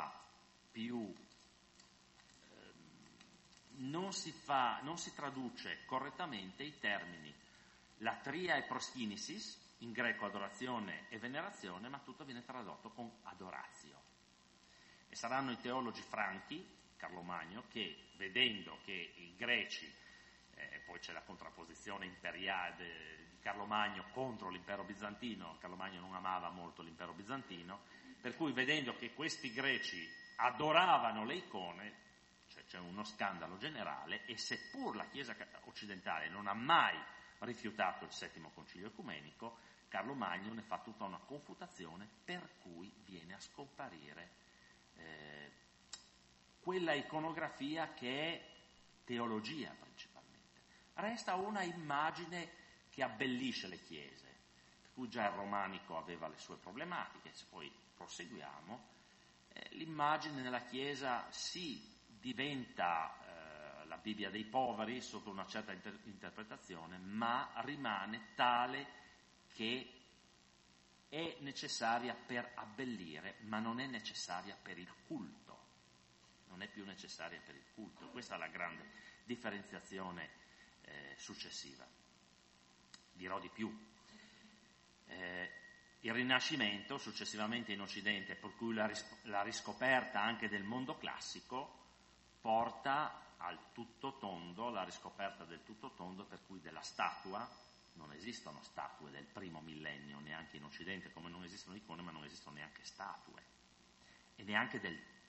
traduce correttamente i termini latria e proschinisis, in greco adorazione e venerazione, ma tutto viene tradotto con adoratio. E saranno i teologi franchi, Carlo Magno, che vedendo che i greci, poi c'è la contrapposizione imperiale di Carlo Magno contro l'impero bizantino, Carlo Magno non amava molto l'impero bizantino, per cui vedendo che questi greci adoravano le icone, cioè c'è uno scandalo generale, e seppur la Chiesa occidentale non ha mai rifiutato il settimo concilio ecumenico, Carlo Magno ne fa tutta una confutazione per cui viene a scomparire quella iconografia che è teologia principalmente. Resta una immagine che abbellisce le chiese, per cui già il romanico aveva le sue problematiche, se poi proseguiamo, l'immagine nella chiesa si diventa la Bibbia dei poveri sotto una certa interpretazione, ma rimane tale che è necessaria per abbellire, ma non è necessaria per il culto. Non è più necessaria per il culto. Questa è la grande differenziazione successiva. Dirò di più. Il Rinascimento, successivamente in Occidente, per cui la riscoperta anche del mondo classico, porta al tutto tondo, la riscoperta del tutto tondo, per cui della statua, non esistono statue del primo millennio, neanche in Occidente, come non esistono icone, ma non esistono neanche statue, e neanche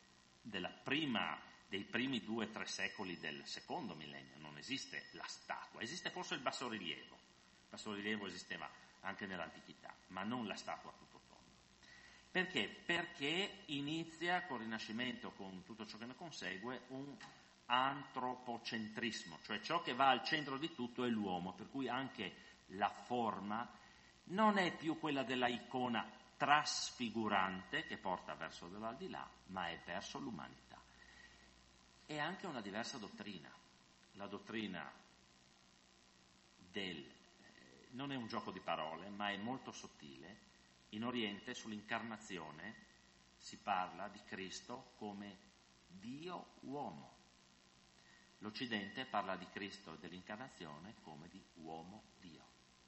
dei primi 2-3 secoli del secondo millennio, non esiste la statua, esiste forse il bassorilievo. Il bassorilievo esisteva anche nell'antichità, ma non la statua a tutto tondo. Perché? Perché inizia col Rinascimento, con tutto ciò che ne consegue, un antropocentrismo, cioè ciò che va al centro di tutto è l'uomo, per cui anche la forma non è più quella della icona trasfigurante che porta verso dell'aldilà, ma è verso l'umanità. È anche una diversa dottrina. La dottrina non è un gioco di parole, ma è molto sottile. In Oriente, sull'incarnazione, si parla di Cristo come Dio uomo. L'Occidente parla di Cristo e dell'incarnazione come di uomo-Dio.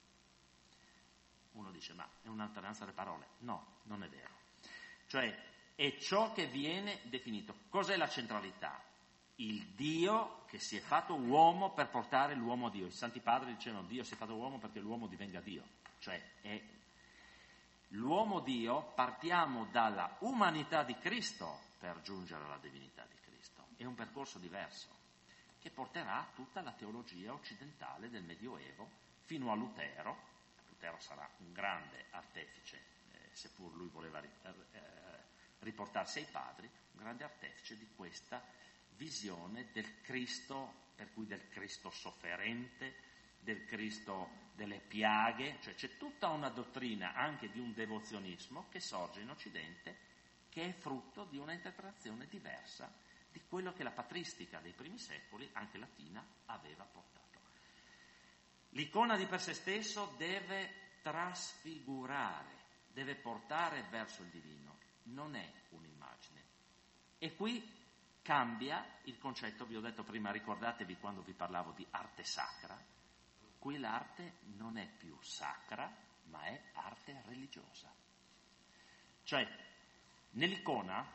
Uno dice, ma è un'alternanza delle parole. No, non è vero. Cioè, è ciò che viene definito. Cos'è la centralità? Il Dio che si è fatto uomo per portare l'uomo a Dio. I Santi Padri dicevano Dio si è fatto uomo perché l'uomo divenga Dio. Cioè, è l'uomo Dio, partiamo dalla umanità di Cristo per giungere alla divinità di Cristo. È un percorso diverso, che porterà tutta la teologia occidentale del Medioevo fino a Lutero. Lutero sarà un grande artefice, seppur lui voleva riportarsi ai padri, un grande artefice di questa visione del Cristo, per cui del Cristo sofferente, del Cristo delle piaghe, cioè c'è tutta una dottrina anche di un devozionismo che sorge in Occidente, che è frutto di una interpretazione diversa di quello che la patristica dei primi secoli, anche latina, aveva portato. L'icona di per sé stesso deve trasfigurare, deve portare verso il divino, non è un'immagine. E qui cambia il concetto, vi ho detto prima, ricordatevi quando vi parlavo di arte sacra, qui l'arte non è più sacra, ma è arte religiosa. Cioè, nell'icona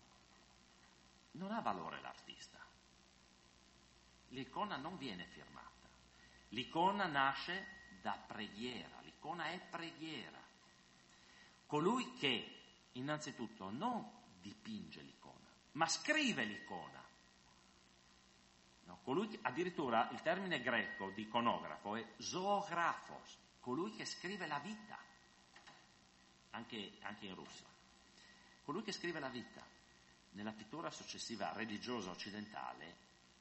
non ha valore l'artista. L'icona non viene firmata. L'icona nasce da preghiera. L'icona è preghiera. Colui che, innanzitutto, non dipinge l'icona, ma scrive l'icona. No, colui che, addirittura il termine greco di iconografo è zoografos, colui che scrive la vita, anche in russo. Colui che scrive la vita. Nella pittura successiva religiosa occidentale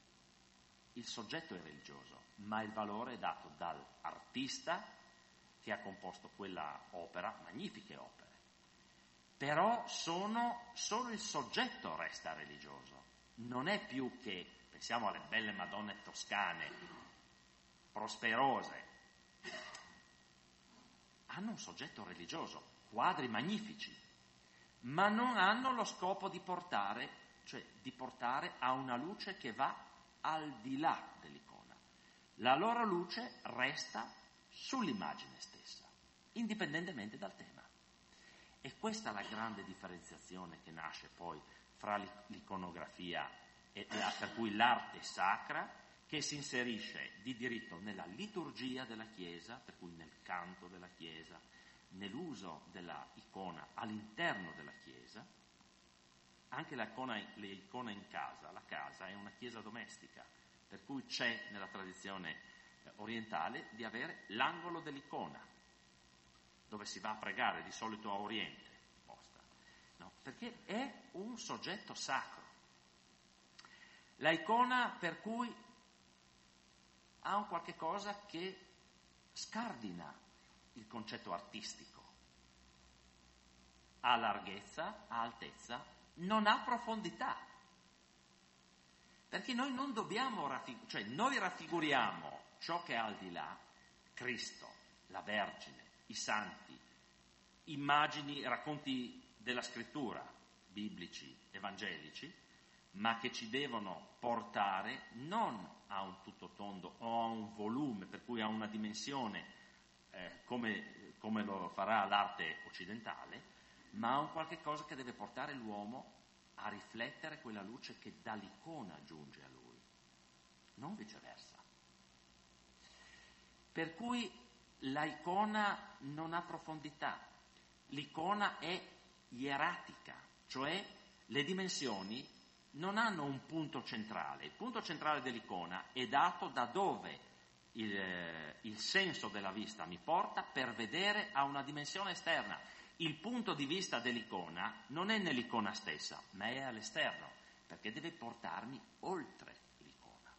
il soggetto è religioso, ma il valore è dato dall'artista che ha composto quella opera, magnifiche opere. Però solo il soggetto resta religioso. Non è più che, pensiamo alle belle Madonne toscane, prosperose, hanno un soggetto religioso, quadri magnifici, ma non hanno lo scopo di portare a una luce che va al di là dell'icona. La loro luce resta sull'immagine stessa, indipendentemente dal tema. E questa è la grande differenziazione che nasce poi fra l'iconografia per cui l'arte sacra, che si inserisce di diritto nella liturgia della Chiesa, per cui nel canto della Chiesa, nell'uso della icona all'interno della Chiesa, anche le icone in casa. La casa è una chiesa domestica, per cui c'è nella tradizione orientale di avere l'angolo dell'icona, dove si va a pregare, di solito a Oriente, posta, no? Perché è un soggetto sacro. La icona per cui ha un qualche cosa che scardina il concetto artistico. Ha larghezza, ha altezza, non ha profondità. Perché noi non dobbiamo cioè noi raffiguriamo ciò che è al di là, Cristo, la Vergine, i santi, immagini, racconti della scrittura, biblici, evangelici, ma che ci devono portare non a un tutto tondo o a un volume, per cui a una dimensione come lo farà l'arte occidentale, ma a un qualche cosa che deve portare l'uomo a riflettere quella luce che dall'icona giunge a lui, non viceversa. Per cui la icona non ha profondità, l'icona è ieratica, cioè le dimensioni non hanno un punto centrale. Il punto centrale dell'icona è dato da dove il senso della vista mi porta per vedere a una dimensione esterna. Il punto di vista dell'icona non è nell'icona stessa, ma è all'esterno, perché deve portarmi oltre l'icona.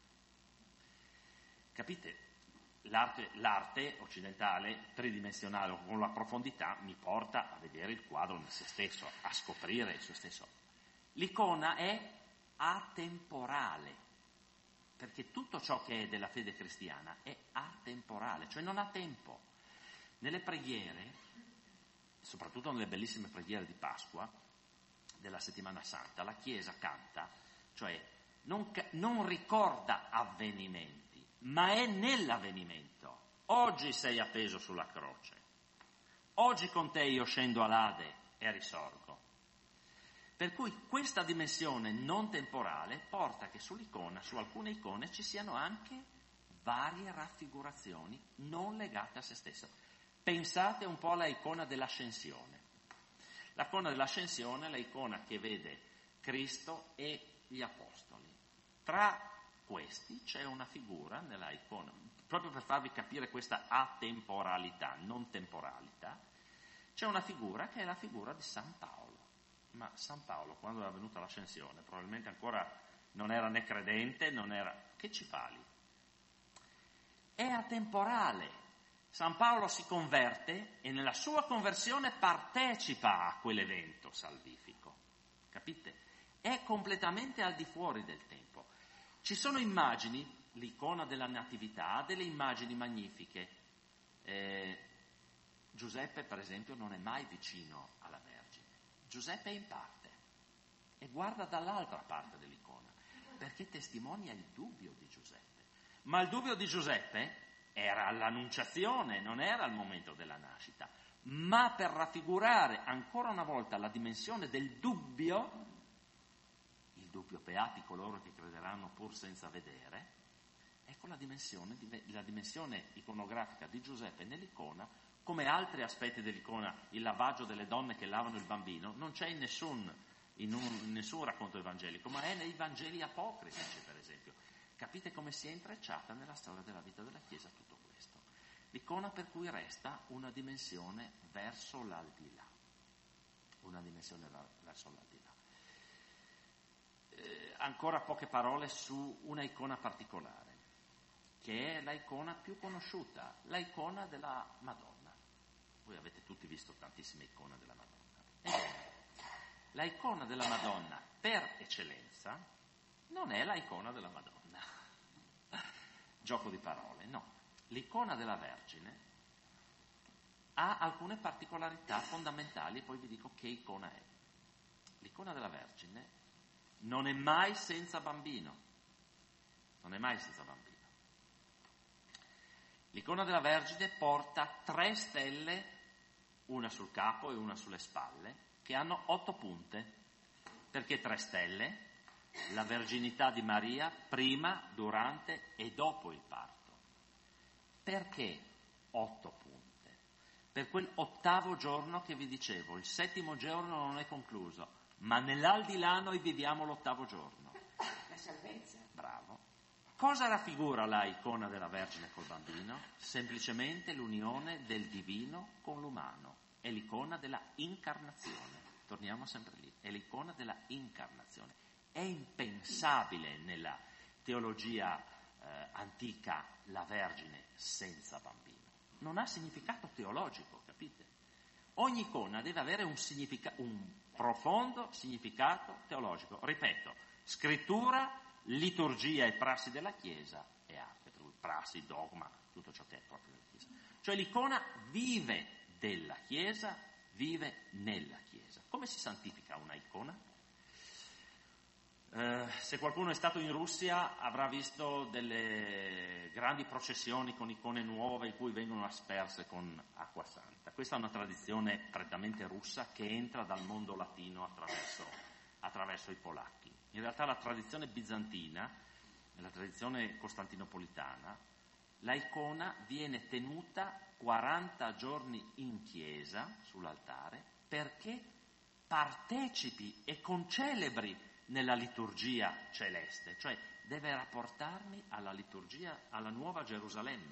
Capite? L'arte occidentale, tridimensionale o con la profondità, mi porta a vedere il quadro in se stesso, a scoprire il suo stesso. L'icona è atemporale, perché tutto ciò che è della fede cristiana è atemporale, cioè non ha tempo. Nelle preghiere, soprattutto nelle bellissime preghiere di Pasqua, della Settimana Santa, la Chiesa canta, cioè non ricorda avvenimenti, ma è nell'avvenimento. Oggi sei appeso sulla croce, oggi con te io scendo all'Ade e risorgo. Per cui questa dimensione non temporale porta che sull'icona, su alcune icone, ci siano anche varie raffigurazioni non legate a se stessa. Pensate un po' alla icona dell'Ascensione. L'icona dell'Ascensione è l'icona che vede Cristo e gli Apostoli. Tra questi c'è una figura nella icona, proprio per farvi capire questa atemporalità, non temporalità, c'è una figura che è la figura di San Paolo. Ma San Paolo, quando era venuta l'Ascensione, probabilmente ancora non era né credente, che ci fa lì? È atemporale. San Paolo si converte e nella sua conversione partecipa a quell'evento salvifico. Capite? È completamente al di fuori del tempo. Ci sono immagini, l'icona della Natività ha delle immagini magnifiche. Giuseppe, per esempio, non è mai vicino alla Vergine. Giuseppe è in parte e guarda dall'altra parte dell'icona, perché testimonia il dubbio di Giuseppe. Ma il dubbio di Giuseppe era all'annunciazione, non era al momento della nascita, ma per raffigurare ancora una volta la dimensione del dubbio, il dubbio beati coloro che crederanno pur senza vedere, ecco la dimensione iconografica di Giuseppe nell'icona. Come altri aspetti dell'icona, il lavaggio delle donne che lavano il bambino, non c'è in nessun racconto evangelico, ma è nei Vangeli apocrifici, per esempio. Capite come si è intrecciata nella storia della vita della Chiesa tutto questo? L'icona per cui resta una dimensione verso l'aldilà. Una dimensione verso l'aldilà. Ancora poche parole su una icona particolare, che è la icona più conosciuta, la icona della Madonna. Voi avete tutti visto tantissime icone della Madonna. Ebbene, la icona della Madonna per eccellenza non è la icona della Madonna. Gioco di parole, no. L'icona della Vergine ha alcune particolarità fondamentali e poi vi dico che icona è. L'icona della Vergine non è mai senza bambino. Non è mai senza bambino. L'icona della Vergine porta 3 stelle, una sul capo e una sulle spalle, che hanno 8 punte. Perché 3 stelle? La verginità di Maria prima, durante e dopo il parto. Perché 8 punte? Per quel 8° giorno che vi dicevo, il 7° giorno non è concluso, ma nell'aldilà noi viviamo l'8° giorno. La salvezza. Bravo. Cosa raffigura la icona della Vergine col bambino? Semplicemente l'unione del divino con l'umano. È l'icona della incarnazione. Torniamo sempre lì. È l'icona della incarnazione. È impensabile nella teologia antica la Vergine senza bambino. Non ha significato teologico, capite? Ogni icona deve avere un profondo significato teologico. Ripeto, scrittura, liturgia e prassi della Chiesa e arte, per cui prassi, dogma, tutto ciò che è proprio della Chiesa. Cioè l'icona vive della Chiesa, vive nella Chiesa. Come si santifica una icona? Se qualcuno è stato in Russia avrà visto delle grandi processioni con icone nuove in cui vengono asperse con acqua santa. Questa è una tradizione prettamente russa che entra dal mondo latino attraverso i polacchi. In realtà la tradizione bizantina, la tradizione costantinopolitana, la icona viene tenuta 40 giorni in chiesa sull'altare perché partecipi e concelebri nella liturgia celeste, cioè deve rapportarmi alla liturgia, alla Nuova Gerusalemme,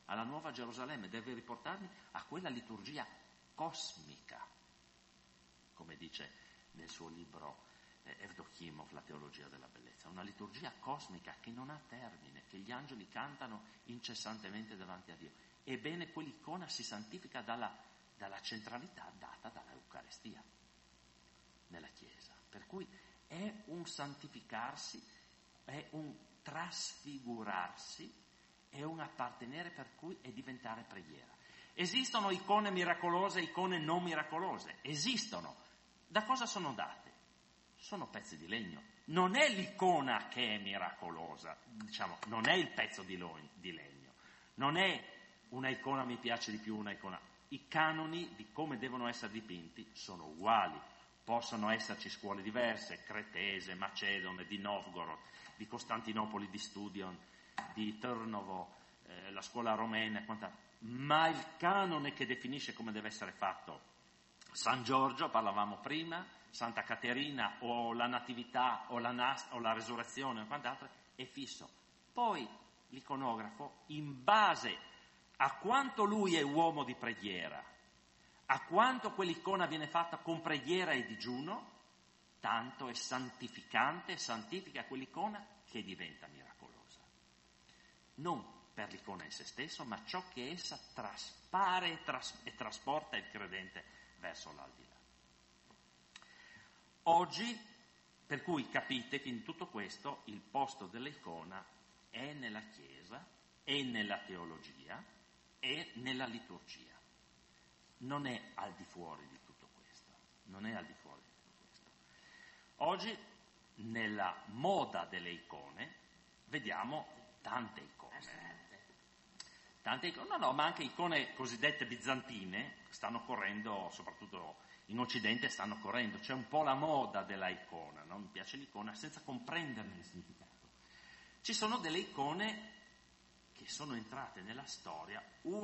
deve riportarmi a quella liturgia cosmica, come dice nel suo libro Evdokimov, La teologia della bellezza, una liturgia cosmica che non ha termine, che gli angeli cantano incessantemente davanti a Dio. Ebbene, quell'icona si santifica dalla centralità data dall'Eucaristia nella Chiesa, per cui è un santificarsi, è un trasfigurarsi, è un appartenere, per cui è diventare preghiera. Esistono icone miracolose e icone non miracolose, esistono. Da cosa sono date? Sono pezzi di legno. Non è l'icona che è miracolosa, non è il pezzo di legno, non è una icona mi piace di più, una icona. I canoni di come devono essere dipinti sono uguali. Possono esserci scuole diverse, cretese, macedone, di Novgorod, di Costantinopoli, di Studion, di Trnovo, la scuola romena e quant'altro. Ma il canone che definisce come deve essere fatto San Giorgio, parlavamo prima, Santa Caterina o la Natività o la Resurrezione o quant'altro, è fisso. Poi l'iconografo, in base a quanto lui è uomo di preghiera, a quanto quell'icona viene fatta con preghiera e digiuno, tanto è santificante, santifica quell'icona che diventa miracolosa. Non per l'icona in se stesso, ma ciò che essa traspare e trasporta il credente verso l'aldilà. Oggi, per cui capite che in tutto questo il posto dell'icona è nella Chiesa, è nella teologia, è nella liturgia. Non è al di fuori di tutto questo, Oggi, nella moda delle icone, vediamo tante icone, ma anche icone cosiddette bizantine stanno correndo, soprattutto in Occidente stanno correndo, c'è un po' la moda della icona, no? Mi piace l'icona senza comprenderne il significato. Ci sono delle icone che sono entrate nella storia,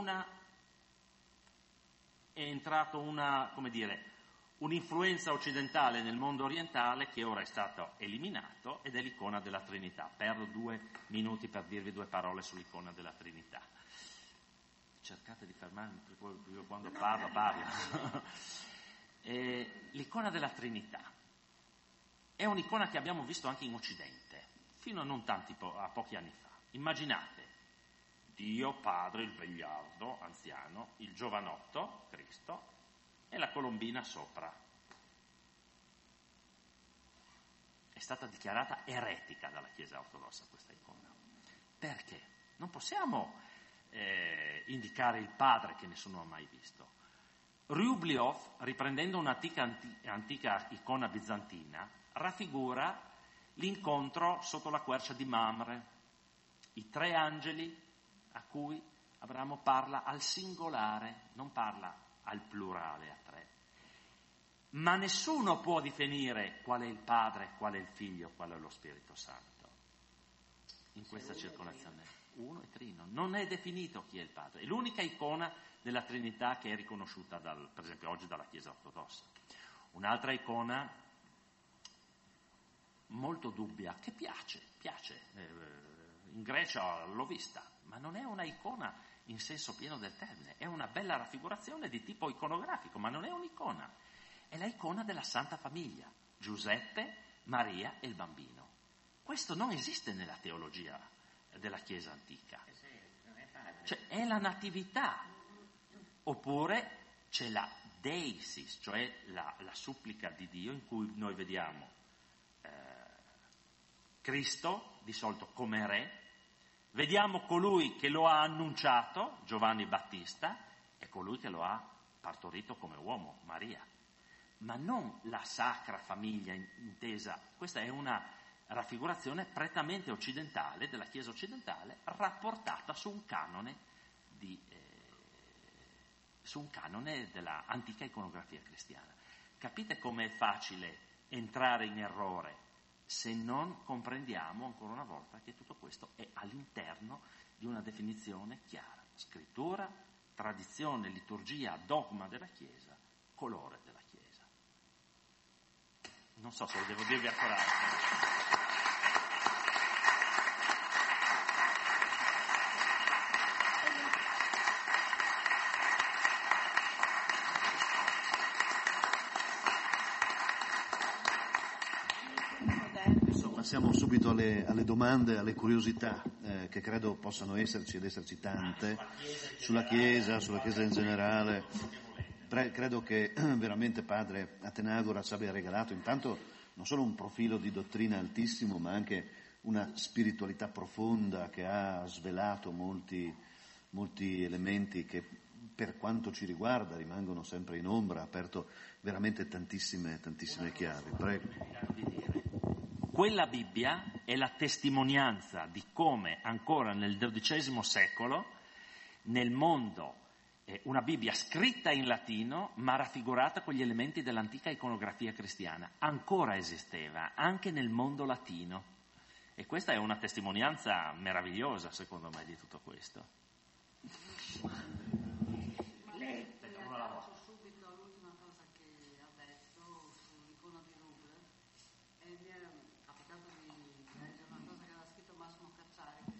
è entrato un'influenza occidentale nel mondo orientale che ora è stato eliminato ed è l'icona della Trinità. Perdo 2 minuti per dirvi 2 parole sull'icona della Trinità. Cercate di fermarmi quando parlo. L'icona della Trinità è un'icona che abbiamo visto anche in Occidente, fino a non a pochi anni fa. Immaginate Dio Padre, il vegliardo, anziano, il giovanotto, Cristo, e la colombina sopra. È stata dichiarata eretica dalla Chiesa ortodossa questa icona. Perché? Non possiamo indicare il Padre che nessuno ha mai visto. Rubliov, riprendendo un'antica icona bizantina, raffigura l'incontro sotto la quercia di Mamre, i 3 angeli a cui Abramo parla al singolare, non parla al plurale, a 3. Ma nessuno può definire qual è il Padre, qual è il Figlio, qual è lo Spirito Santo. In questa circolazione, uno e trino, non è definito chi è il Padre. È l'unica icona della Trinità che è riconosciuta, per esempio, oggi dalla Chiesa ortodossa. Un'altra icona molto dubbia, che piace. In Grecia l'ho vista, ma non è una icona in senso pieno del termine, è una bella raffigurazione di tipo iconografico, ma non è un'icona. È la icona della Santa Famiglia, Giuseppe, Maria e il bambino. Questo non esiste nella teologia della Chiesa antica. Cioè è la natività, oppure c'è la deisis, cioè la supplica di Dio, in cui noi vediamo Cristo, di solito come re, vediamo colui che lo ha annunciato, Giovanni Battista, e colui che lo ha partorito come uomo, Maria. Ma non la sacra famiglia intesa. Questa è una raffigurazione prettamente occidentale, della Chiesa occidentale, rapportata su un canone della antica iconografia cristiana. Capite com'è facile entrare in errore se non comprendiamo ancora una volta che tutto questo è all'interno di una definizione chiara: scrittura, tradizione, liturgia, dogma della Chiesa, colore della Chiesa. Non so se lo devo dirvi a coraggio. Passiamo subito alle domande, alle curiosità, che credo possano esserci ed esserci tante, sulla Chiesa in generale. Credo che veramente Padre Atenagora ci abbia regalato intanto non solo un profilo di dottrina altissimo, ma anche una spiritualità profonda che ha svelato molti elementi che, per quanto ci riguarda, rimangono sempre in ombra, ha aperto veramente tantissime chiavi. Prego. Quella Bibbia è la testimonianza di come ancora nel XII secolo nel mondo una Bibbia scritta in latino ma raffigurata con gli elementi dell'antica iconografia cristiana ancora esisteva anche nel mondo latino, e questa è una testimonianza meravigliosa secondo me di tutto questo. Subito l'ultima cosa che ha detto sull'icona di Rubler, e mi è capitato di leggere una cosa che aveva scritto Massimo Cacciari, che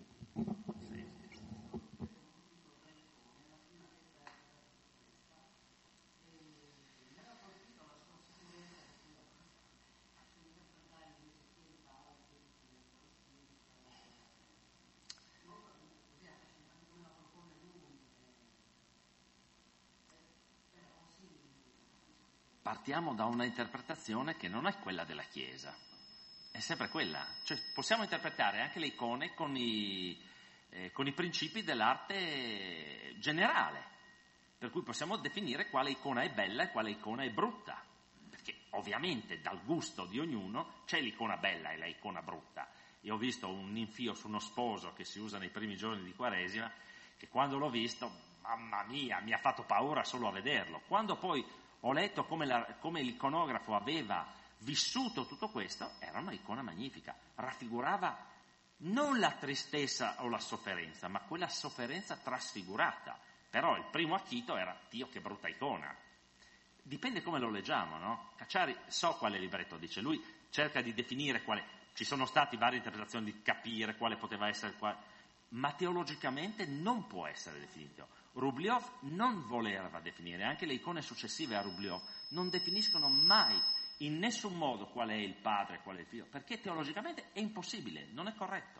Partiamo da una interpretazione che non è quella della Chiesa, è sempre quella, cioè possiamo interpretare anche le icone con i principi dell'arte generale, per cui possiamo definire quale icona è bella e quale icona è brutta, perché ovviamente dal gusto di ognuno c'è l'icona bella e l'icona brutta. Io ho visto un infio su uno sposo che si usa nei primi giorni di Quaresima, che quando l'ho visto, mamma mia, mi ha fatto paura solo a vederlo. Quando poi ho letto come l'iconografo aveva vissuto tutto questo, era una icona magnifica, raffigurava non la tristezza o la sofferenza, ma quella sofferenza trasfigurata. Però il primo acchito era: Dio, che brutta icona. Dipende come lo leggiamo, no? Cacciari so quale libretto dice, lui cerca di definire quale, ci sono state varie interpretazioni di capire quale poteva essere quale, ma teologicamente non può essere definito. Rubliov non voleva definire, anche le icone successive a Rubliov non definiscono mai in nessun modo qual è il padre e qual è il figlio, perché teologicamente è impossibile, non è corretto.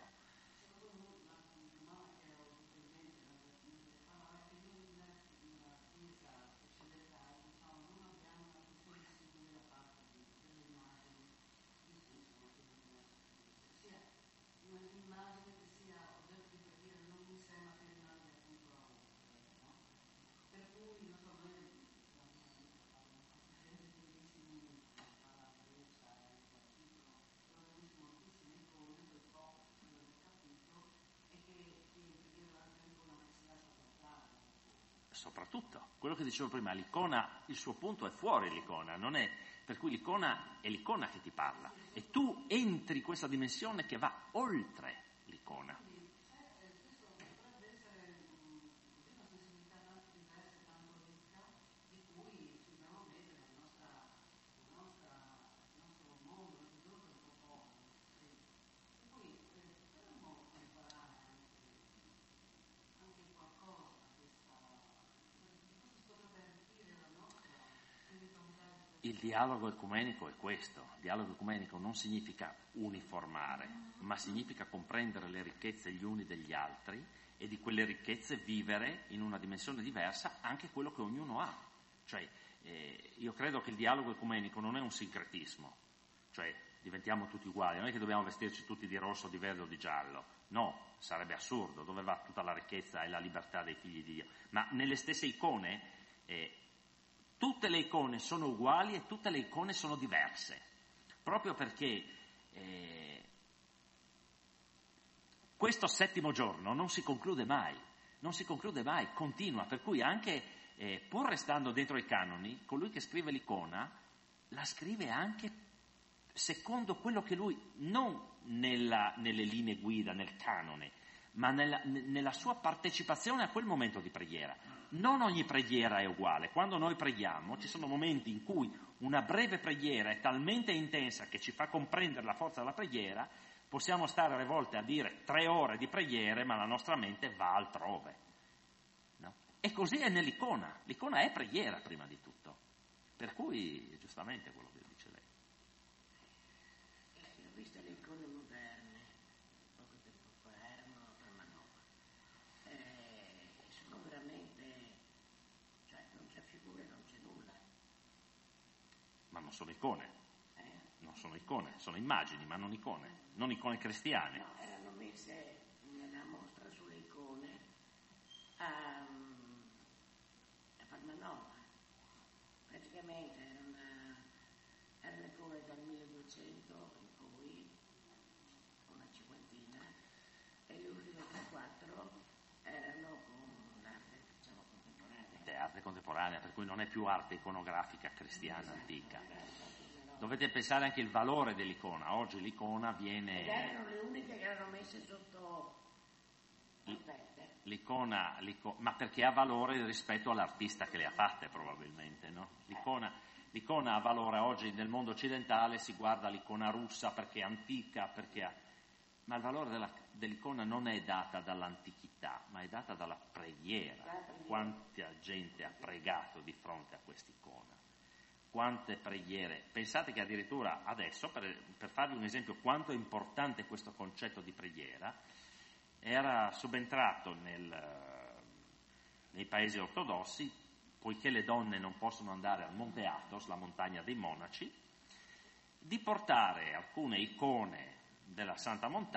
Soprattutto, quello che dicevo prima, l'icona, il suo punto è fuori l'icona, non è, per cui l'icona è l'icona che ti parla, e tu entri in questa dimensione che va oltre l'icona. Il dialogo ecumenico è questo. Il dialogo ecumenico non significa uniformare, ma significa comprendere le ricchezze gli uni degli altri e di quelle ricchezze vivere in una dimensione diversa anche quello che ognuno ha. Cioè, io credo che il dialogo ecumenico non è un sincretismo, cioè diventiamo tutti uguali, non è che dobbiamo vestirci tutti di rosso, di verde o di giallo, no, sarebbe assurdo, dove va tutta la ricchezza e la libertà dei figli di Dio? Ma nelle stesse icone, tutte le icone sono uguali e tutte le icone sono diverse, proprio perché questo settimo giorno non si conclude mai, continua, per cui anche pur restando dentro i canoni, colui che scrive l'icona la scrive anche secondo quello che lui, non nelle linee guida, nel canone, ma nella sua partecipazione a quel momento di preghiera. Non ogni preghiera è uguale. Quando noi preghiamo ci sono momenti in cui una breve preghiera è talmente intensa che ci fa comprendere la forza della preghiera, possiamo stare alle volte a dire 3 ore di preghiere, ma la nostra mente va altrove. No? E così è nell'icona. L'icona è preghiera prima di tutto. Per cui, giustamente, quello che dice lei. Ho visto le icone moderne, poco tempo fa, erano a Palmanova. Sono veramente, cioè non c'è figure, non c'è nulla. Ma non sono icone. Non sono icone, sono immagini, ma non icone cristiane. No, erano messe nella mostra sulle icone a Palmanova. Praticamente erano icone dal 1200 in poi, una cinquantina, e le ultime 3-4 erano con l'arte, diciamo, contemporanea. È arte contemporanea, per cui non è più arte iconografica cristiana antica. Dovete pensare anche il valore dell'icona. Oggi l'icona viene... Ed erano le uniche che erano messe sotto l'icona, ma perché ha valore rispetto all'artista che le ha fatte, probabilmente, no? L'icona ha valore oggi nel mondo occidentale, si guarda l'icona russa perché è antica, ma il valore dell'icona non è data dall'antichità, ma è data dalla preghiera. Quanta gente ha pregato di fronte a quest'icona? Quante preghiere. Pensate che addirittura adesso, per farvi un esempio quanto è importante questo concetto di preghiera, era subentrato nei paesi ortodossi, poiché le donne non possono andare al Monte Athos, la montagna dei monaci, di portare alcune icone della Santa Montagna